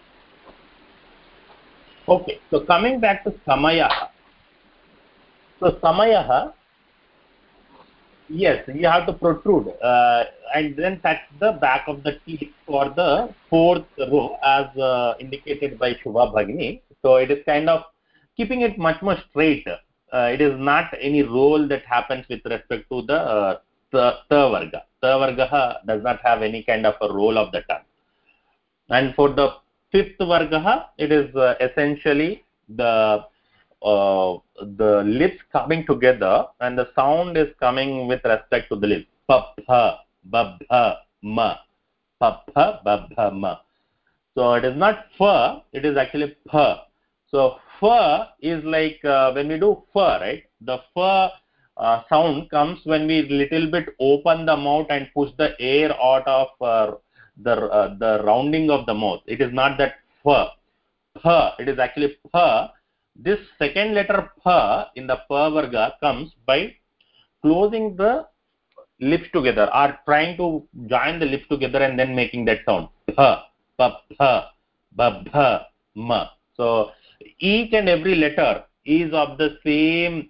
S1: Okay, so coming back to Samaya. So Samaya, yes, you have to protrude and then touch the back of the teeth for the fourth row as indicated by Shubha Bhagini. So it is kind of keeping it much more straight. It is not any roll that happens with respect to the Varga. Varga does not have any kind of a roll of the tongue. And for the fifth Varga, it is essentially the lips coming together and the sound is coming with respect to the lips. Papha, babha, ma. Papha, babha, ma. So it is not fa, it is actually pha. So fa is like when we do fa, right? The fa sound comes when we little bit open the mouth and push the air out of the rounding of the mouth. It is not that fa. Pha, it is actually pha. This second letter pha in the pa varga comes by closing the lips together or trying to join the lips together and then making that sound. Pha, pa, pha, ba, bha, ma. So each and every letter is of the same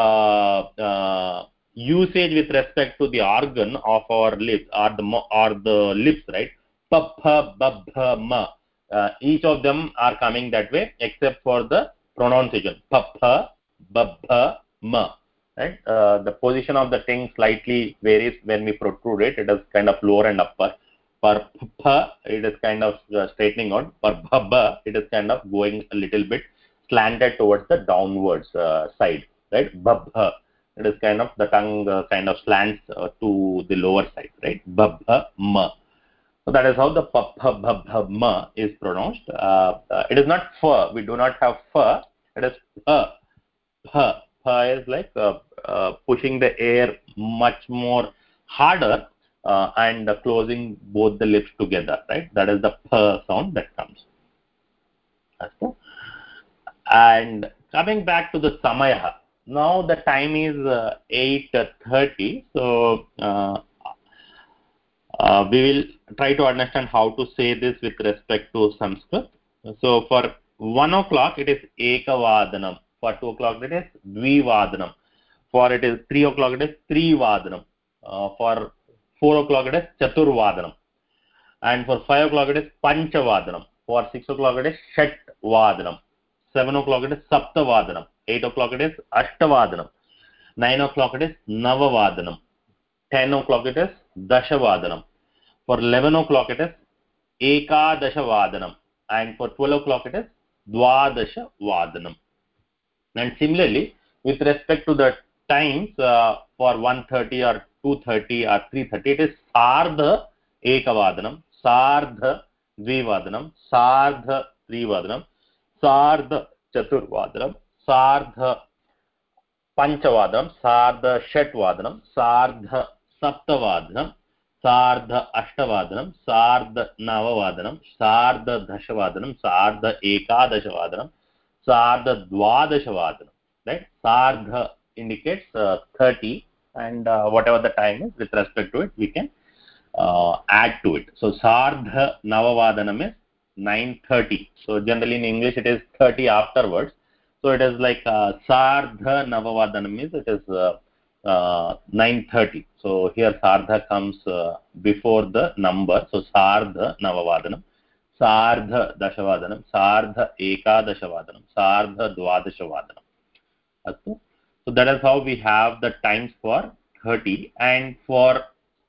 S1: usage with respect to the organ of our lips or the lips, right? Pa, pha, ba, bha, ma. Each of them are coming that way except for the pronunciation. Papha, babha, ma. Right? The position of the tongue slightly varies when we protrude it. It is kind of lower and upper. For pha, it is kind of straightening out. For bhabha, it is kind of going a little bit slanted towards the downwards side. Right? Bhabha, it is kind of the tongue kind of slants to the lower side. Right? Bhabha, ma. So that is how the papha, bhabha, ma is pronounced. It is not fa. We do not have fa. It is pha. Pha. Pha is like pushing the air much more harder and closing both the lips together, right? That is the pha sound that comes. Okay. And coming back to the samaya, now the time is 8:30. So we will try to understand how to say this with respect to Sanskrit. So for 1 o'clock it is Ekavadanam. For 2 o'clock it is Dvivadanam. For it is 3 o'clock it is Trivadanam. For 4 o'clock it is Chaturvadanam. And for 5 o'clock it is Panchavadanam. For 6 o'clock it is Shatvadanam. 7 o'clock it is Saptavadanam. 8 o'clock it is Ashtavadanam. 9 o'clock it is Navavadanam. 10 o'clock it is Dashavadanam. For 11 o'clock it is Ekadashavadanam. And for 12 o'clock it is Dwadashavadanam. And similarly, with respect to the times for 1:30 or 2:30 or 3:30, it is Sardha Ekavadanam, Sardha Dvivadanam, Sardha Trivadanam, Sardha Chaturvadanam, Sardha Panchavadanam, Sardha Shatvadanam, Sardha Saptavadanam, Sardha Ashtavadanam, Sardha Navavadanam, Sardha Dashavadanam, Sardha Ekadashavadanam, Sardha Dwadashavadanam. Right? Sardha indicates 30 and whatever the time is with respect to it, we can add to it. So Sardha Navavadanam is 9:30. So generally in English it is 30 afterwards. So it is like Sardha Navavadanam means it is 9:30. So here Sardha comes before the number. So Sardha Navavadanam, Sardha Dashavadanam, Sardha Ekadashavadanam, Sardha Dwadashavadanam. Okay. So that is how we have the times for 30, and for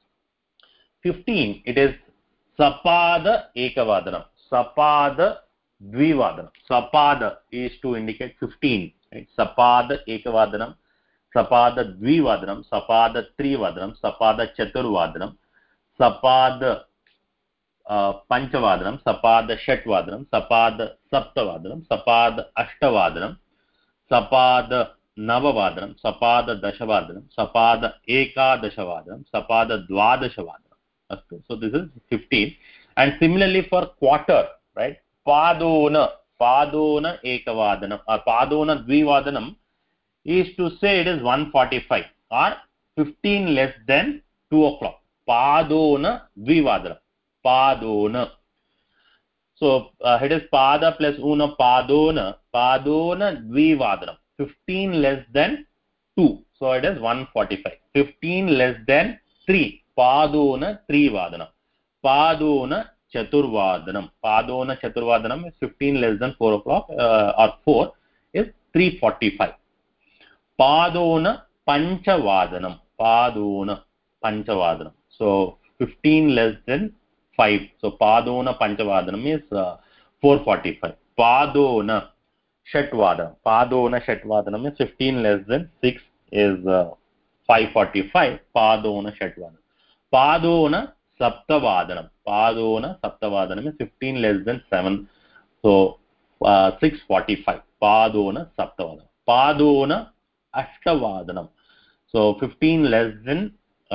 S1: 15 it is Sapada Ekavadanam, Sapada Dvivadanam. Sapada is to indicate 15. Right? Sapada Ekavadanam, sapada dvivadhanam, sapada trivadhanam, sapada chaturvadhanam, sapada panchavadhanam, sapada shatvadhanam, sapada saptavadhanam, sapada ashtavadhanam, sapada navavadhanam, sapada dashavadhanam, sapada ekadashavadhanam, sapada dvadashavadhanam. So this is 15. And similarly for quarter, right? Padona ekavadhanam or padona dvivadhanam is to say it is 1:45 or 15 less than 2 o'clock. Padona dvivadhanam. Padona. So it is pada plus una, padona dvivadhanam. 15 less than 2. So it is 1:45. 15 less than 3. Padona trivadhanam. Padona chaturvadhanam. Padona chaturvadhanam is 15 less than 4 o'clock or 4 is 3:45. Padona panchavadhanam. Padona panchavadhanam. So 15 less than 5. So padona panchavadhanam is 4:45. Padona shatvadhanam. Padona shatvadhanam is 15 less than 6 is 5:45. Padona shatvadhanam. Padona saptavadhanam. Padona saptavadhanam is 15 less than 7. So 6:45. Padona saptavadhanam. Padona ashtavadhanam. So 15 less than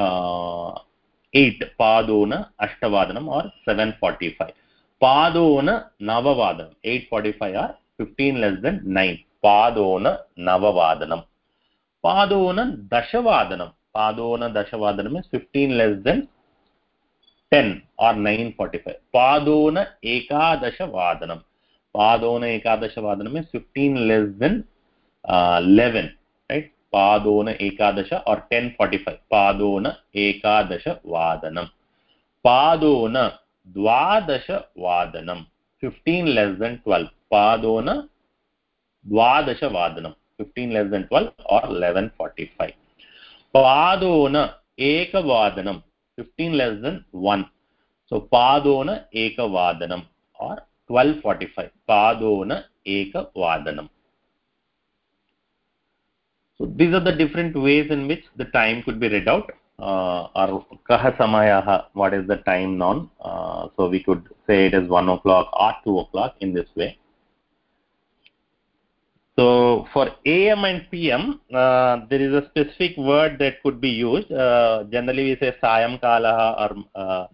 S1: 8. Padona ashtavadhanam or 7:45. Padona navavadhanam. 8:45 or 15 less than 9. Padona navavadhanam. Padona dashavadhanam. Padona dashavadhanam is 15 less than 10 or 9:45. Padona ekadashavadhanam. Padona ekadashavadhanam is 15 less than 11. Right? Padona ekadasha or 10:45. Padona ekadasha vadanam. Padona dvadasha vadanam. 15 less than 12. Padona dvadasha vadanam. 15 less than 12 or 11:45. Padona ekavadanam. 15 less than 1. So padona ekavadanam or 12:45. Padona ekavadanam. So these are the different ways in which the time could be read out. Or kaha samayaha, what is the time known? So we could say it is 1 o'clock or 2 o'clock in this way. So for AM and PM, there is a specific word that could be used. Generally we say sayamkala or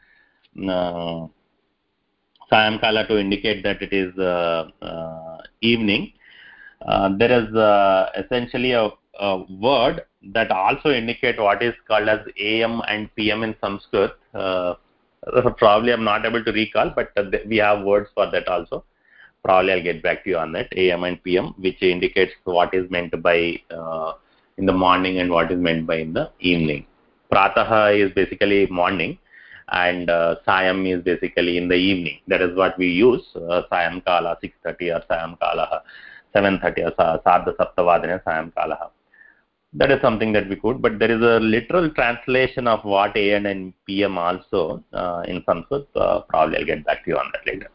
S1: sayamkala to indicate that it is evening. There is essentially a word that also indicate what is called as AM and PM in Sanskrit. Probably I'm not able to recall, but we have words for that also. Probably I'll get back to you on that, AM and PM, which indicates what is meant by in the morning and what is meant by in the evening. Prataha is basically morning and Sayam is basically in the evening. That is what we use, Sayam Kala 6:30 or Sayam Kala 7:30 or Sadha Saptavadana Sayam Kala. That is something that we could, but there is a literal translation of what AM and PM also in Sanskrit. Probably I'll get back to you on that later.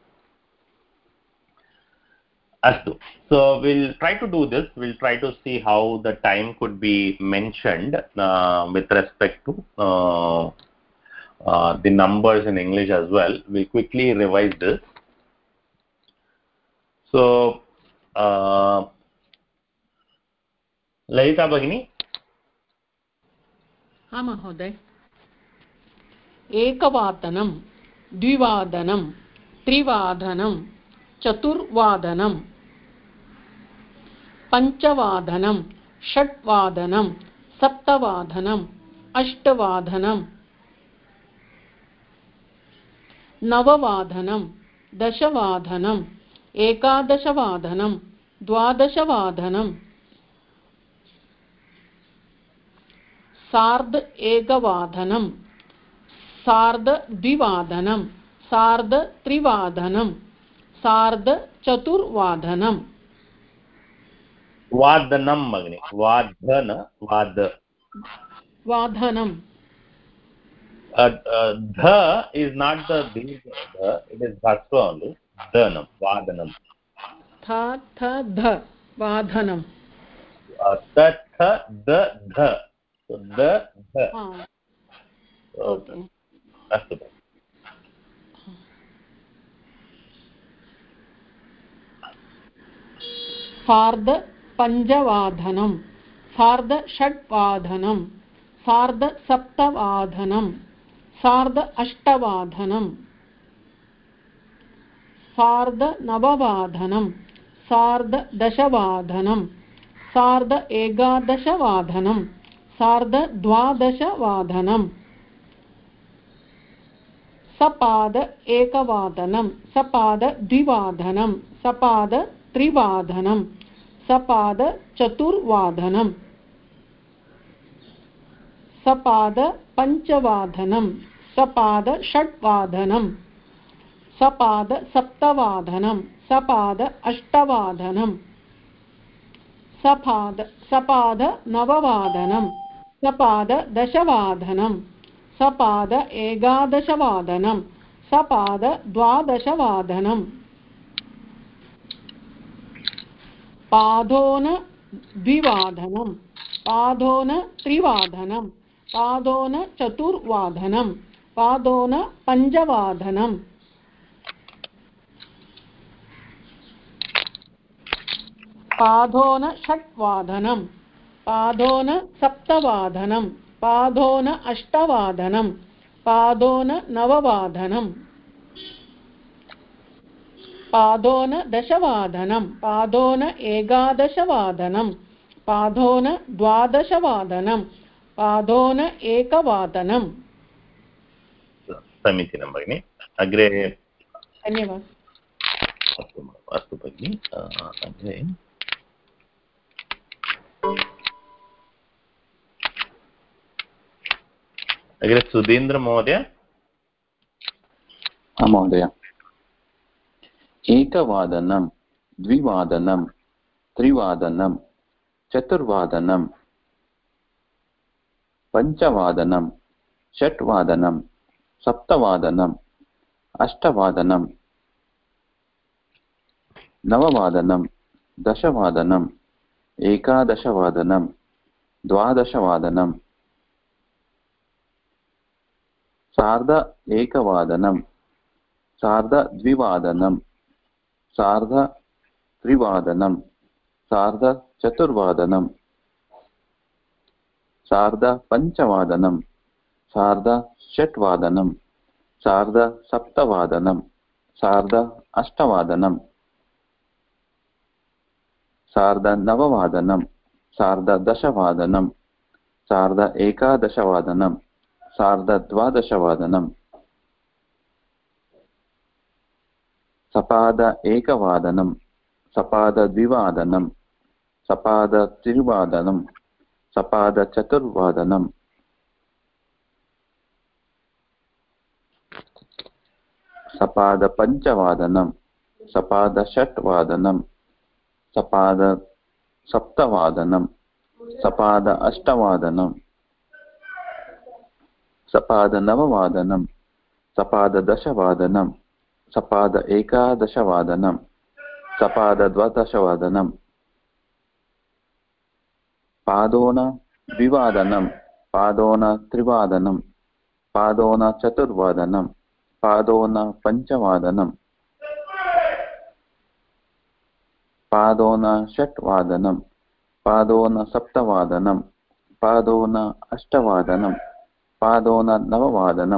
S1: Astu. So we'll try to do this. We'll try to see how the time could be mentioned with respect to the numbers in English as well. We'll quickly revise this. So, Lalita Bhagini.
S5: हाँ महोदय. एकवादनं, द्विवादनं, त्रिवादनं, चतुर्वादनं, पञ्चवादनं, षट्वादनं, सप्तवादनं, अष्टवादनं, नववादनं, दशवादनं, एकादशवादनं, द्वादशवादनं, सार्ध एकवादनं, सार्धद्विवादनं, सार्धत्रिवादनं, सार्धचतुर्वादनं.
S1: Vadanam Magni. Vadana.
S5: Vadanam.
S1: The is not the big the, it is Bhasva only. Dhanam. Vadanam.
S5: Tha, tha, dha. Vadanam.
S1: th the ध so the ध
S5: ओके
S1: अस्तु
S5: सार्ध पञ्चवादनं सार्ध षट्वादनं सार्ध सप्तवादनं सार्ध अष्टवादनं सार्ध नववादनं सार्ध दशवादनं सार्ध एकादशवादनं सार्ध द्वादशवादनं सपाद एकवादनं सपाद द्विवादनं सपाद त्रिवादनं सपाद चतुर्वादनं सपाद पञ्चवादनं सपाद षट्वादनं सपाद सप्तवादनं सपाद अष्टवादनं सपाद नववादनं सपाद दशवादनं सपाद एकादशवादनं सपाद द्वादशवादनं पादोन द्विवादनं पादोन त्रिवादनं पादोन चतुर्वादनं पादोन पञ्चवादनं पादोन षट्वादनं पादोन सप्तवादनं पादोन अष्टवादनं पादोन नववादनं पादोन दशवादनं पादोन एकादशवादनं पादोन द्वादशवादनं पादोन एकवादनं
S1: समीचीनं भगिनि अग्रे
S5: धन्यवादः
S1: अस्तु भगिनि अग्रे अग्रे सुधीन्द्र महोदय
S7: महोदय एकवादनं द्विवादनं त्रिवादनं चतुर्वादनं पञ्चवादनं षट्वादनं सप्तवादनं अष्टवादनं नववादनं दशवादनं एकादशवादनं द्वादशवादनं सार्ध एकवादनं सार्धद्विवादनं सार्धत्रिवादनं सार्धचतुर्वादनं सार्धपञ्चवादनं सार्धषट्वादनं सार्धसप्तवादनं सार्ध अष्टवादनं सार्धनववादनं सार्धदशवादनं सार्ध एकादशवादनं सार्धद्वादशवादनं सपाद एकवादनं सपादद्विवादनं सपादत्रिवादनं सपादचतुर्वादनं सपादपञ्चवादनं सपादषट्वादनं सपादसप्तवादनं सपाद अष्टवादनं सपादनववादनं सपाददशवादनं सपाद एकादशवादनं सपादद्वादशवादनं पादोन द्विवादनं पादोन त्रिवादनं पादोन चतुर्वादनं पादोन पञ्चवादनं पादोन षट्वादनं पादोन सप्तवादनं पादोन अष्टवादनं पादोन नववादनं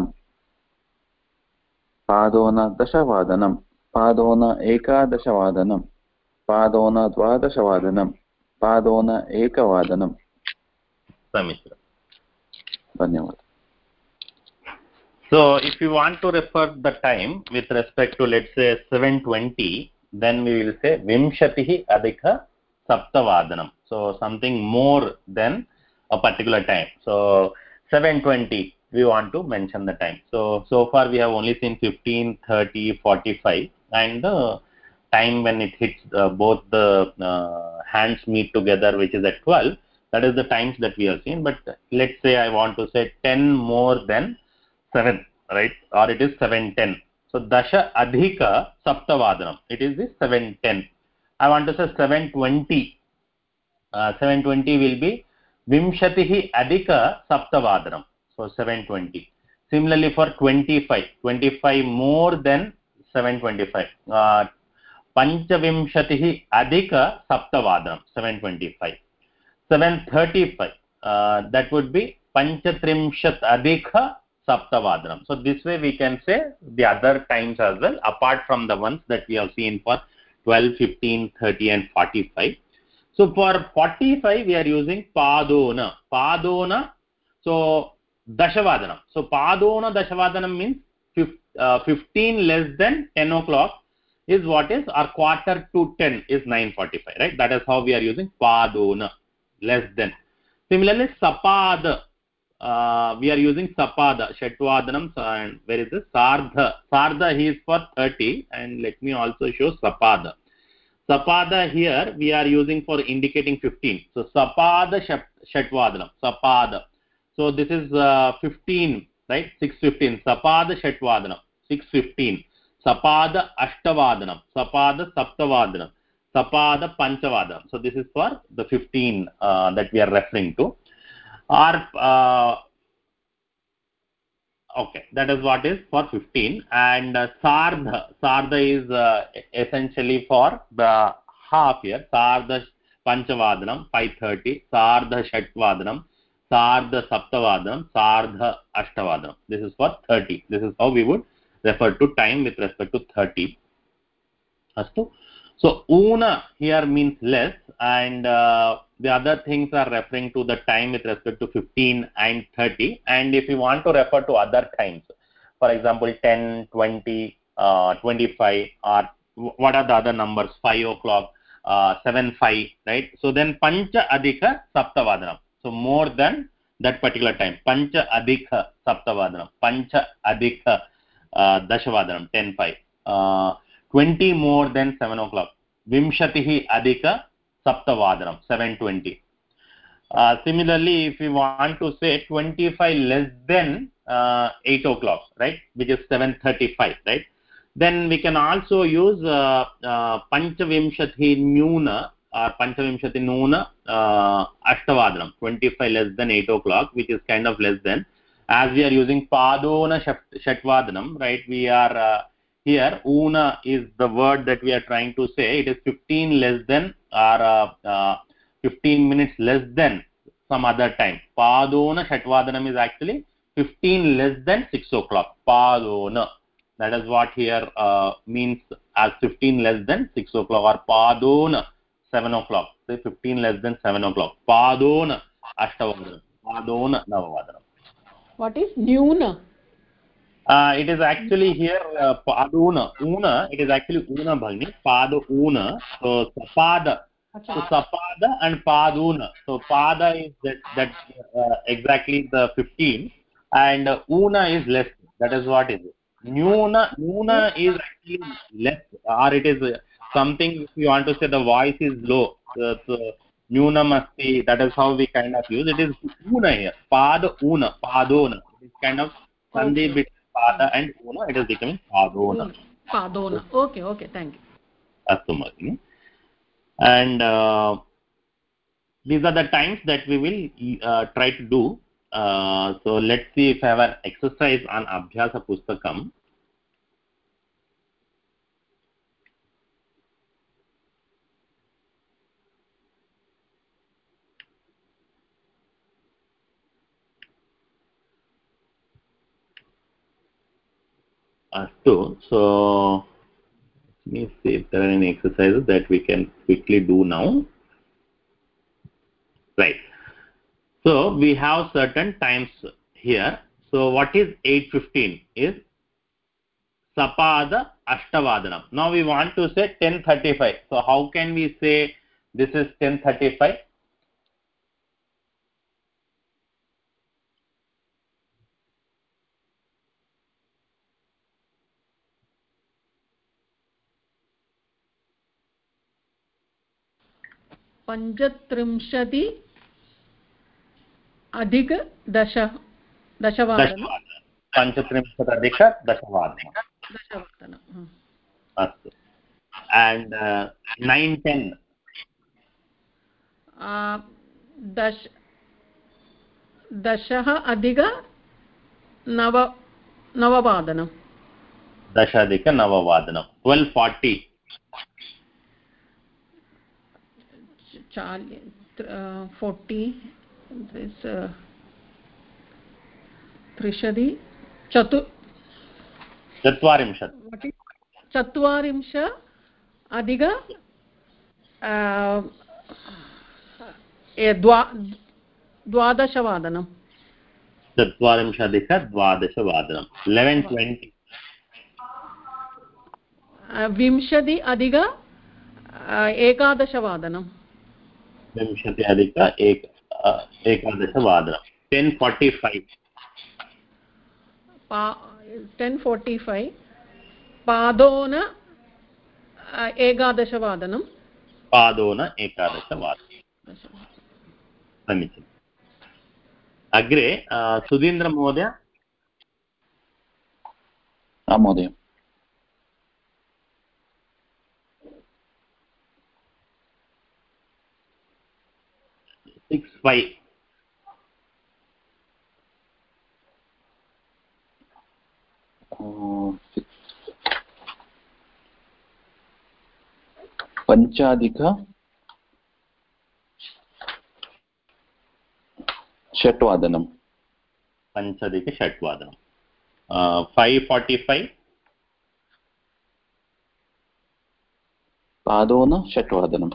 S7: पादोन दशवादनं पादोन एकादशवादनं पादोन द्वादशवादनं पादोन एकवादनं
S1: समीचीनं
S7: धन्यवादः
S1: So if you want to refer the time with respect to let's say 7:20 then we will say vimshatihi adhika saptavadanam so something more than a particular time so 7:20 we want to mention the time so far we have only seen 15 30 45 and the time when it hits both the hands meet together which is at 12 that is the times that we have seen but let's say I want to say 10 more than 7 right or it is 7:10 so dasha adhika saptavadanam it is this 7:10 I want to say 7:20 7:20 will be vimshatihi adhika saptavadanam. So 7:20. Similarly for 25 more than 7:25. Panchavimshatihi adhika saptavadanam 7:25. 7:35 that would be panchatrimshat adhika saptavadanam. So this way we can say the other times as well, apart from the ones that we have seen for 12, 15, 30 and 45. So for 45 we are using padona. So dashavadanam. So padona dashavadanam means 15 less than 10 o'clock is what is, or quarter to 10 is 9:45, right? That is how we are using padona, less than. Similarly sapada, we are using sapada, shatvadanam, and where is this? Sardha is for 30, and let me also show sapada. Sapada here we are using for indicating 15. So sapada shatvadanam, sapada. So this is 15, right? 6:15. Sapada shatvadanam, 6:15. Sapada ashtavadanam, sapada saptavadanam, sapada panchavadanam. So this is for the 15 that we are referring to. Okay, that is what is for 15. And sardha is essentially for the half year. Sardha panchavadanam 5:30, sardha shatvadanam, sardha saptavadanam, sardha ashtavadanam. This is for 30. This is how we would refer to time with respect to 30. Astu. So una here means less, and the other things are referring to the time with respect to 15 and 30. And if you want to refer to other times, for example 10, 20, 25, or what are the other numbers, 5 o'clock, 7, 5, right? So then pancha adhika saptavadanam. So more than that particular time, pancha adhika saptavadanam, pancha adhika dashavadanam, 10, 5. 20 more than 7 o'clock. Vimshatihi adhika saptavadanam, 7:20. Similarly, if we want to say 25 less than 8 o'clock, right, which is 7:35, right, then we can also use panchavimshati nyuna or panchavimshati nuna ashtavadanam, 25 less than 8 o'clock, which is kind of less than. As we are using padona shatvadanam, right, we are here una is the word that we are trying to say. It is 15 less than, or 15 minutes less than some other time. Padona shatvadanam is actually 15 less than 6 o'clock. Padona. That is what here means as 15 less than 6 o'clock, or padona 7 o'clock. Say 15 less than 7 o'clock. Padona ashtavadanam. Padona navavadanam.
S5: What is nyuna?
S1: It is actually here paduna, una. It is actually una bhagni, pada una. So sapada, so sapada and paduna. So pada is that exactly the 15, and una is less. That is what is it. Nuna is actually less, or it is something. If you want to say the voice is low, so Nuna masti. That is how we kind of use it. Is una here. Pada una, padona. It is kind of sandhi between pada and una. It is becoming padona.
S5: Padona. Okay. Thank you.
S1: Astu bhagini. And these are the times that we will try to do. So let's see if I have an exercise on Abhyasa Pustakam. Astu. So let me see if there are any exercises that we can quickly do now. Right. So we have certain times here. So what is 8:15 is Sapada Ashtavadanam. Now we want to say 10:35. So how can we say this is 10:35?
S5: पञ्चत्रिंशति अधिक दशवादनं
S1: पञ्चत्रिंशदधिक दशवादनम् अस्तु and 9:10
S5: दशः अधिक नववादनं
S1: 10:09 12:40
S5: 40 त्रिशति चत्वारिंशत् अधिक द्वादशवादनं
S1: 11:20
S5: विंशति अधिक एकादशवादनं
S1: 11:11
S5: 10:45 पादोन एकादशवादनं
S1: समीचीनम् अग्रे सुधीन्द्र महोदय
S7: आं महोदय
S1: 6:05
S7: पञ्चाधिक षट्वादनं
S1: 5:45
S7: पादोन षट्वादनं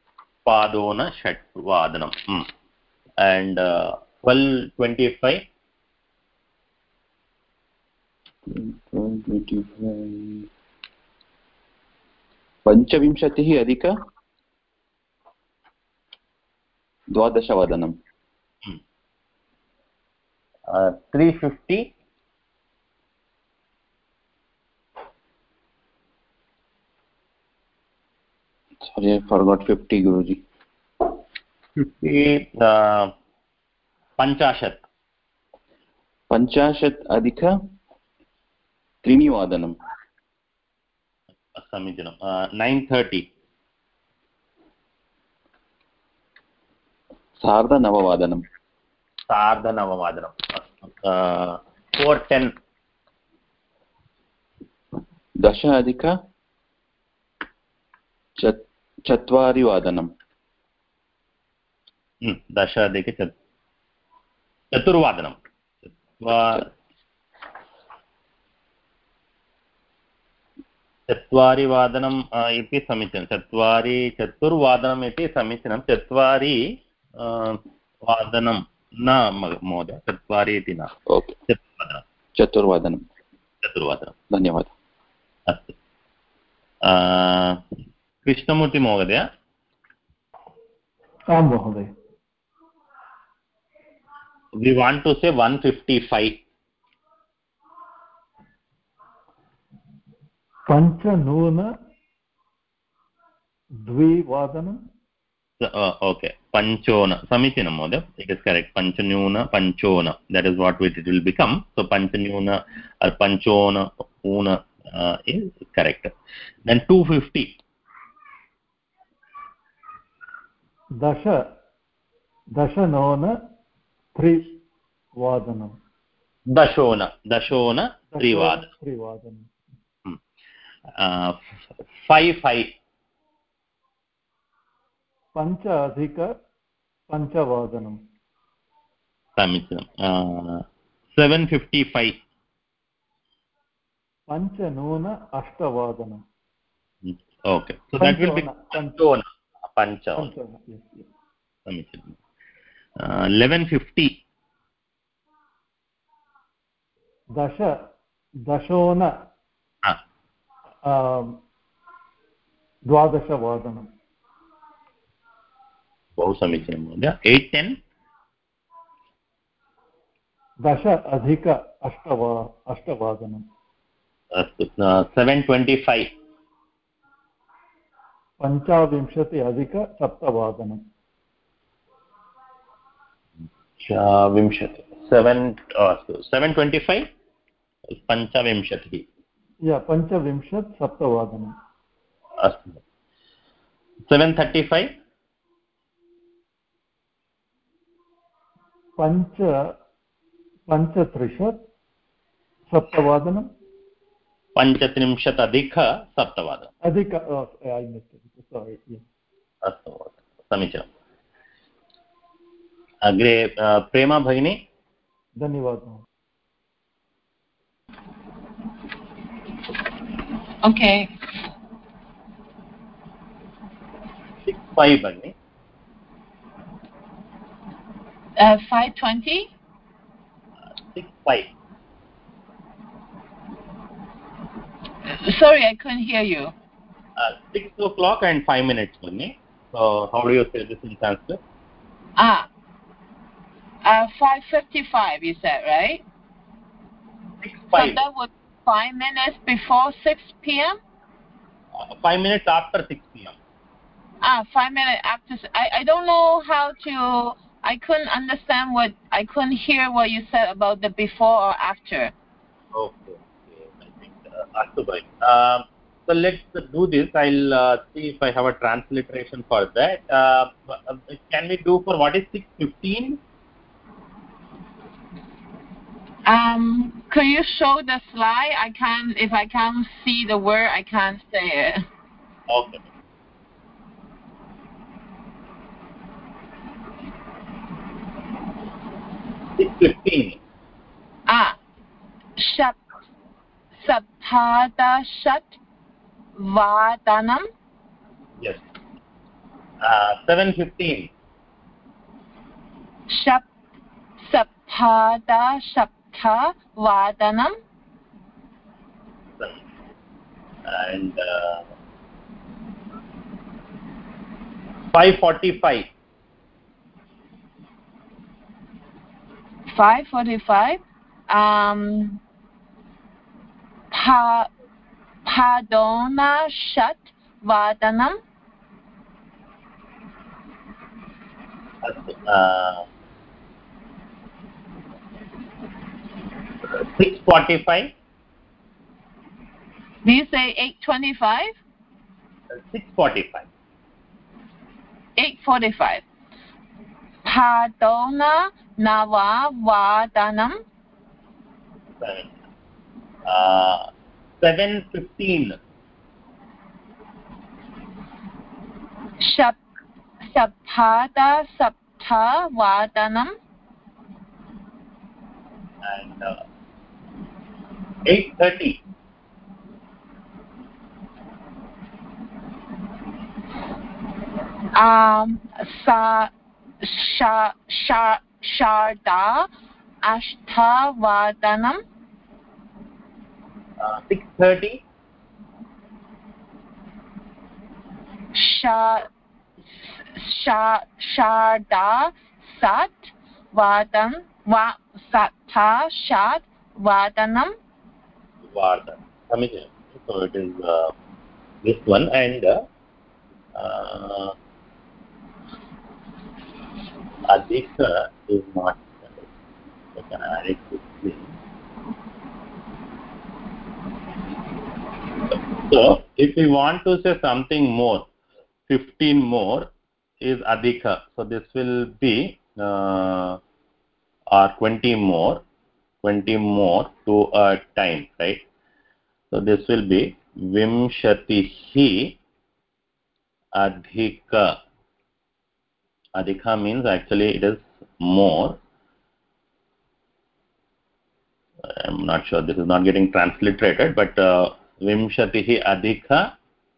S1: and 12:25
S7: पञ्चविंशतिः अधिक द्वादशवादनं
S1: 3:50
S7: sorry I forgot 50 guruji
S1: 50 50
S7: अधिक त्रिवादनं
S1: समीचीनं 9:30
S7: सार्धनववादनं
S1: 4:10
S7: 10 अधिक चत्वारिवादनं
S1: 10 अधिक चतुर्वादनं चत्वारिवादनम् इति समीचीनं चतुर्वादनम् इति समीचीनं चत्वारि वादनं न महोदय चत्वारि इति न
S7: चतुर्वादनं धन्यवादः
S1: अस्तु कृष्णमूर्ति महोदय
S3: आं महोदय
S1: we want to say 1:55
S3: पञ्चनून द्विवादनं
S1: okay panchona समीचीनं महोदय it is correct panchanyuna panchona that is what it will become so panchanyuna or panchona una is correct then 2:50
S3: दशनोन त्रिवादनं
S1: दशोन त्रिवादनं 5:05
S3: पञ्च अधिक पञ्चवादनं
S1: समीचीनं 7:55
S3: पञ्चनून अष्टवादनं
S1: okay so that will be pancha समीचीनं 11:50
S3: दशोन द्वादशवादनं
S1: बहु समीचीनं महोदय 8:10
S3: दश अधिक अष्टवादनं
S1: अस्तु 7:25
S3: पञ्चविंशति अधिक सप्तवादनं
S1: 7:25
S3: पञ्चविंशत् सप्तवादनम्
S1: अस्तु 7:35
S3: पञ्चत्रिंशत् सप्तवादनं
S1: पञ्चत्रिंशत् अधिक सप्तवादनम्
S3: अधिक
S1: अस्तु समीचीनम् अग्रे प्रेमा भगिनी
S3: धन्यवादः
S2: ओके
S1: 6:5 भगिनी
S2: 5:20
S1: 6:5
S2: sorry I couldn't hear you
S1: 6 o'clock and 5 minutes Bhagini. So how do you say this in Sanskrit?
S2: 5:55 you said, right?
S1: 6:5
S2: so that would 5 minutes before 6 p.m.
S1: 5 minutes after 6 p.m.
S2: 5 minutes after. I don't know how to. I couldn't understand what. I couldn't hear what you said about the before or after.
S1: Okay. I think so let's do this. I'll see if I have a transliteration for that. Can we do for what is 6:15?
S2: Could you show the slide? If I can't see the word, I can't say it.
S1: Okay. $6.15.
S2: Saptadashat vadanam.
S1: Yes. 7:15.
S2: Saptadashapta vadanam.
S1: And 5:45.
S2: 5:45. Padona shat vadanam.
S1: 6:45.
S2: Do you say 8:25?
S1: 6:45.
S2: 8:45. Padona nava vadanam.
S1: 7:15.
S2: Saptada sapta vadanam.
S1: And 8:30.
S2: Sharda ashtavadanam.
S1: 6:30.
S2: Sharda sat vadan satha shat vadanam.
S1: Vardhan. So it is this one and Adhika is not. I can add it quickly. So if we want to say something more, 15 more is Adhika. So this will be or 20 more to a time, right? So this will be Vimshatihi Adhika. Adhika means actually it is more. I'm not sure, this is not getting transliterated, but Vimshatihi Adhika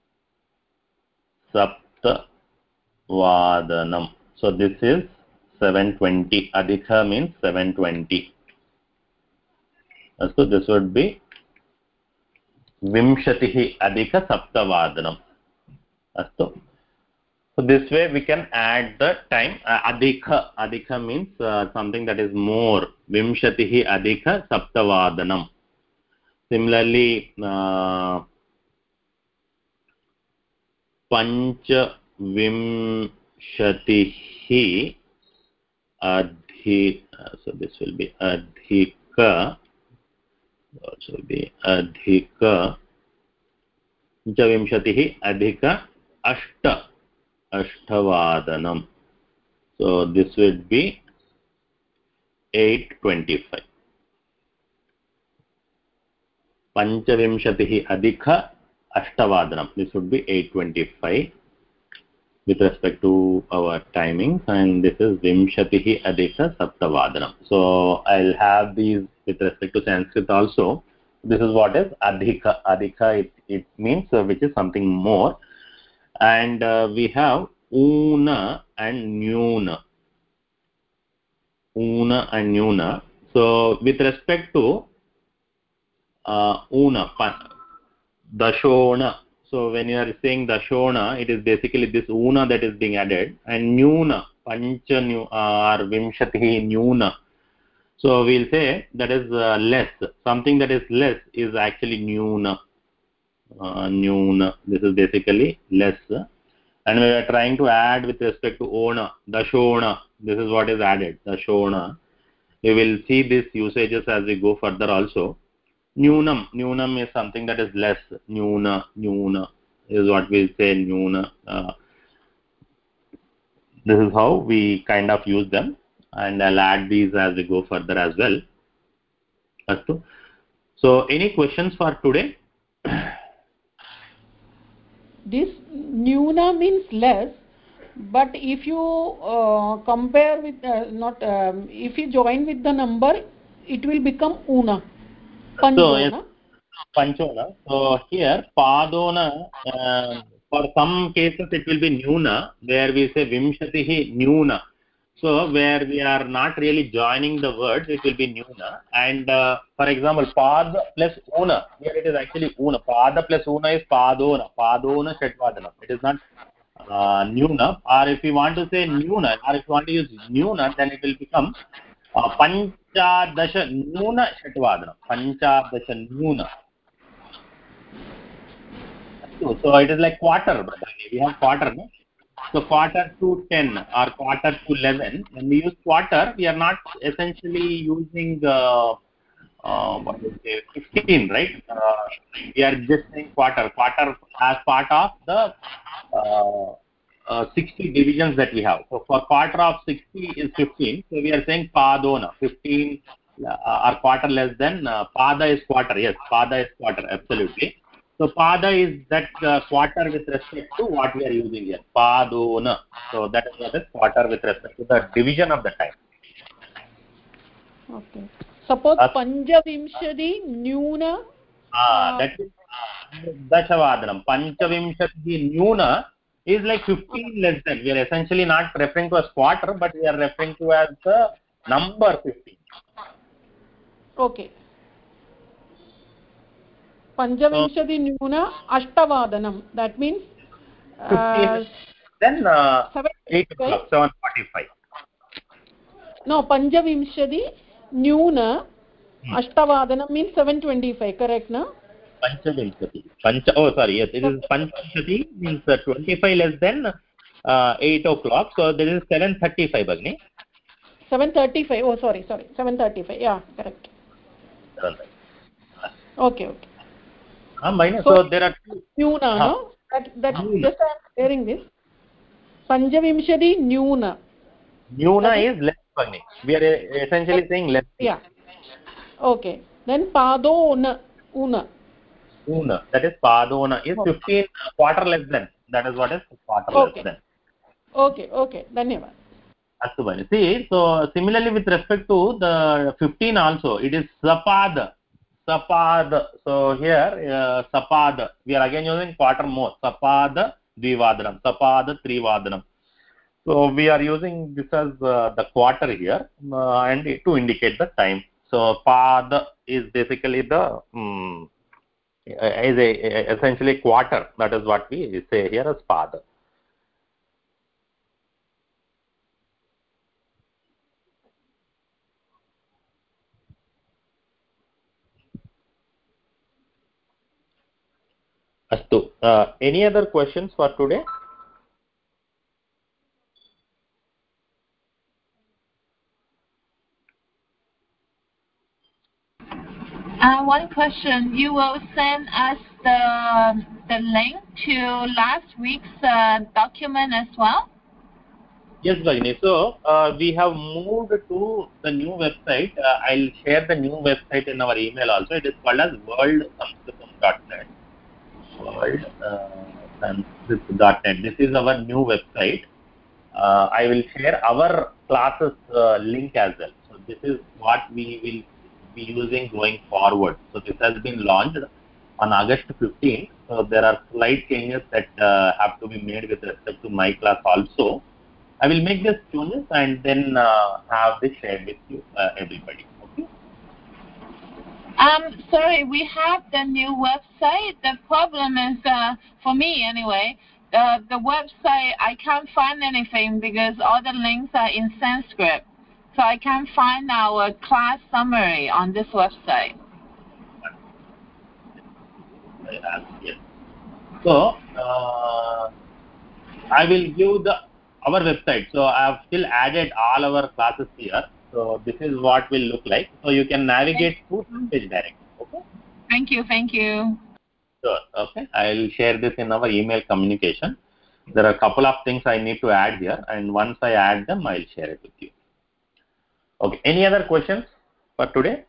S1: Sapta Vadanam. So this is 7:20. Adhika means 7:20. So this would be Vimshatihi Adhika Sapta Vadanam. So this way we can add the time. Adhika means something that is more. Vimshatihi Adhika Sapta Vadanam. Similarly, Pancha Vimshatihi so this will be Adhika. Also be Adhika Javimshatihi Adhika Ashtavadanam. So this would be 8:25. Panchavimshatihi adhika Ashtavadanam. This would be 8:25 with respect to our timings, and this is Vimshatihi adhika Saptavadanam. So I'll have these with respect to Sanskrit also. This is what is adhika. Adhika, it means which is something more. And we have una and nyuna. Una and nyuna. So with respect to una, dashona. So when you are saying dashona, it is basically this una that is being added, and nyuna, pancha or vimshatihi nyuna. So we'll say that is less. Something that is less is actually nyuna. Nyuna. This is basically less. And we are trying to add with respect to ona, dashona. This is what is added, dashona. We will see these usages as we go further also. Nyunam is something that is less. Nyuna is what we say, nyuna. This is how we kind of use them, and I'll add these as we go further as well. Astu. So any questions for today?
S5: This nyuna means less, but if you compare with if you join with the number, it will become una. Panchona.
S1: So yes, panchona. So here padona, for some cases it will be nyuna, where we say vimshatihi nyuna. So where we are not really joining the words, it will be nyuna. And for example, pad plus una, here it is actually una. Pada plus una is padona. Padona shatvadanam. It is not nyuna. Or if you want to say nyuna, or if you want to use nyuna, then it will become panchadasha nyuna shatvadanam. Panchadasha nyuna. So it is like quarter, brother. We have quarter, no? So quarter to 10 or quarter to 11. When we use quarter, we are not essentially using what do you say, 15, right? We are just saying quarter. Quarter as part of the 60 divisions that we have. So for quarter of 60 is 15. So we are saying padona, 15 or quarter less than pada is quarter. Yes, pada is quarter, absolutely. So pada is that quarter with respect to what we are using here. Padona. So that is what is quarter with respect to the division of the time.
S5: Okay. Suppose Panchavimshati nyuna.
S1: That is Dashavadanam. Panchavimshati nyuna is like 15 less than. We are essentially not referring to as quarter, but we are referring to as the number 15.
S5: Okay. Panchavimshati nyuna ashtavadanam. That means
S1: 15 then 8 o'clock, 7:45.
S5: No, Panchavimshati nyuna ashtavadanam means 7:25. Correct, no?
S1: Panchavimshati. Yes, it is Panchavimshati means 25 less than 8 o'clock. So this is 7:35, Bagni.
S5: 7:35. Oh, sorry. 7:35. Yeah, correct. Okay.
S1: So there are two.
S5: Nyuna, no? That just I am clearing this. Panchavimshati nyuna.
S1: Nyuna is less, Bagni. We are essentially saying less.
S5: Yeah. Okay. Then padona, una.
S1: Una, that is padona, is 15 quarter less than. That is what is quarter less than.
S5: Okay. Dhanyavad.
S1: Astu Bhai. See, so similarly with respect to the 15 also, it is sapad. So here, sapad. We are again using quarter more. Sapad dvivadanam. Sapad trivadanam. So we are using this as the quarter here and to indicate the time. So pad is basically the is essentially quarter. That is what we say here as pad. Astu. Any other questions for today?
S2: One question. You will send us the link to last week's document as well?
S1: Yes, Bhagini. So we have moved to the new website. I'll share the new website in our email also. It is called as worldsamskritam.net. Worldsamskritam.net. This is our new website. I will share our classes link as well. So this is what we will be using going forward. So this has been launched on August 15th. So there are slight changes that have to be made with respect to my class also. I will make this changes and then have this shared with you, everybody. Okay.
S2: Sorry, we have the new website. The problem is, for me anyway, the website, I can't find anything because all the links are in Sanskrit. So I can't find our class summary on this website.
S1: Yes. So I will give our website. So I have still added all our classes here. So this is what will look like. So you can navigate to page directly. Okay.
S2: Thank you. Thank you.
S1: Sure. Okay. I'll share this in our email communication. There are a couple of things I need to add here, and once I add them, I'll share it with you. Okay. Any other questions for today?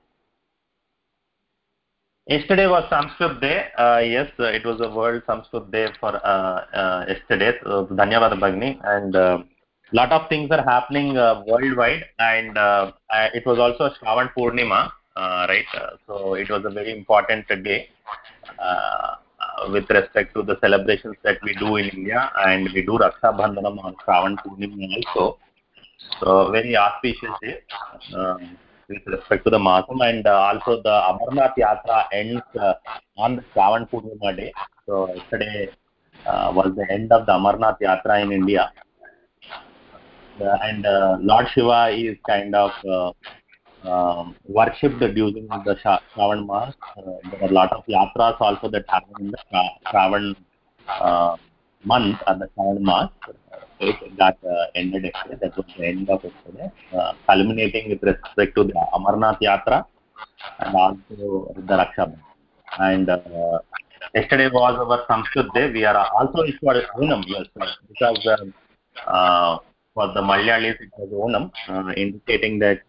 S1: Yesterday was Sanskrit Day. Yes, it was a World Sanskrit Day for yesterday. So, Dhanyavad Bhagini. And lot of things are happening worldwide. And it was also Shravan Purnima, right? So it was a very important day with respect to the celebrations that we do in India. And we do Raksha Bandhanam on Shravan Purnima also. So very auspicious day. With respect to the Masam, and also the Amarnath Yatra ends on the Shravan Purnima day. So yesterday was the end of the Amarnath Yatra in India. And Lord Shiva is kind of worshipped during the Shravan Mass. There are a lot of yatras also that happen in the Shravan month or the Shravan Mass. It got ended yesterday. That was the end of yesterday, culminating with respect to the Amarnath Yatra and also the Raksha Bandhan. And yesterday was our Sanskrit Day. We are also it was Onam, yes, because for the Malayalis it was Onam, indicating that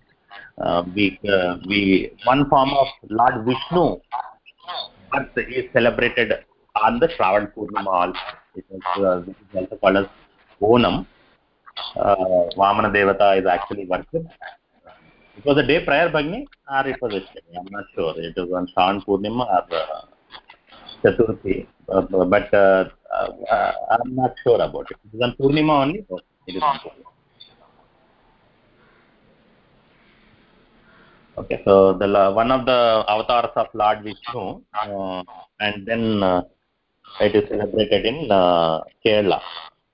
S1: we one form of Lord Vishnu birth is celebrated on the Shravan Purnima also. It is also called as Onam. Vamana Devata is actually worshipped. It was a day prior, Bhagini, or it was yesterday? I'm not sure. It was on Shravan Purnima or Chaturthi, but I'm not sure about it. It is on Purnima only? Okay, it is on Purnima. Okay, so one of the avatars of Lord Vishnu, and then it is celebrated in Kerala.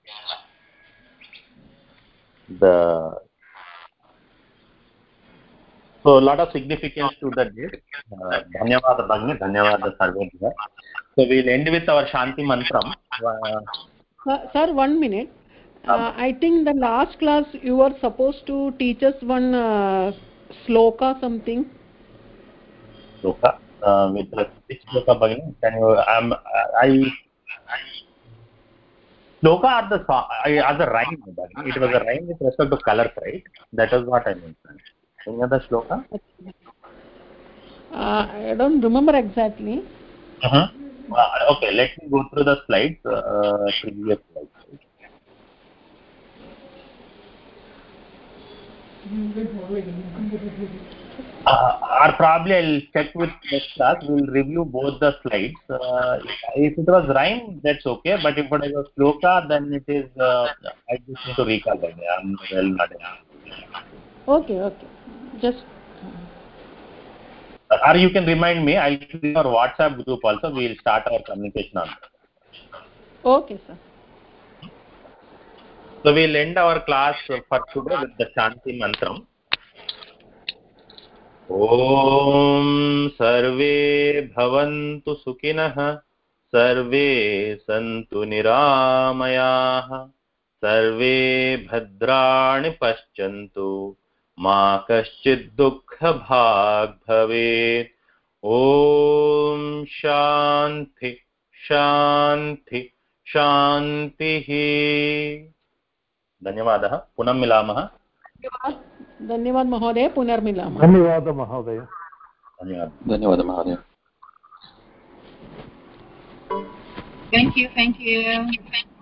S1: So a lot of significance to the day. Dhanyavad Bhagini, Dhanyavad Sarvebhya. So we'll end with our Shanti Mantram.
S5: Sir, 1 minute. I think the last class you were supposed to teach us one sloka something.
S1: Sloka? With which sloka, Bhagini? Can you? Sloka are the rhyme, Bhagini. It was a rhyme with respect to colors, right? That is what I mentioned. Any other sloka?
S5: I don't remember exactly.
S1: Okay, let me go through the slides, previous slides. Or probably I'll check with next class. We'll review both the slides. If it was rhyme, that's okay. But if it was sloka, then it is. I just need to recall that. I'm well not able.
S5: Okay. Just.
S1: Or you can remind me. I'll create our WhatsApp group also. We'll start our communication on that.
S5: Okay, sir.
S1: So we'll end our class for today with the Shanti Mantram. ॐ सर्वे भवन्तु सुखिनः सर्वे सन्तु निरामयाः सर्वे भद्राणि पश्यन्तु मा कश्चित् दुःखभाग् भवेत् ॐ शान्ति शान्ति शान्तिः धन्यवादः पुनः मिलामः
S5: धन्यवादः महोदय पुनर्मिलामः
S3: धन्यवादः महोदय
S7: धन्यवादः महोदय
S2: Thank you.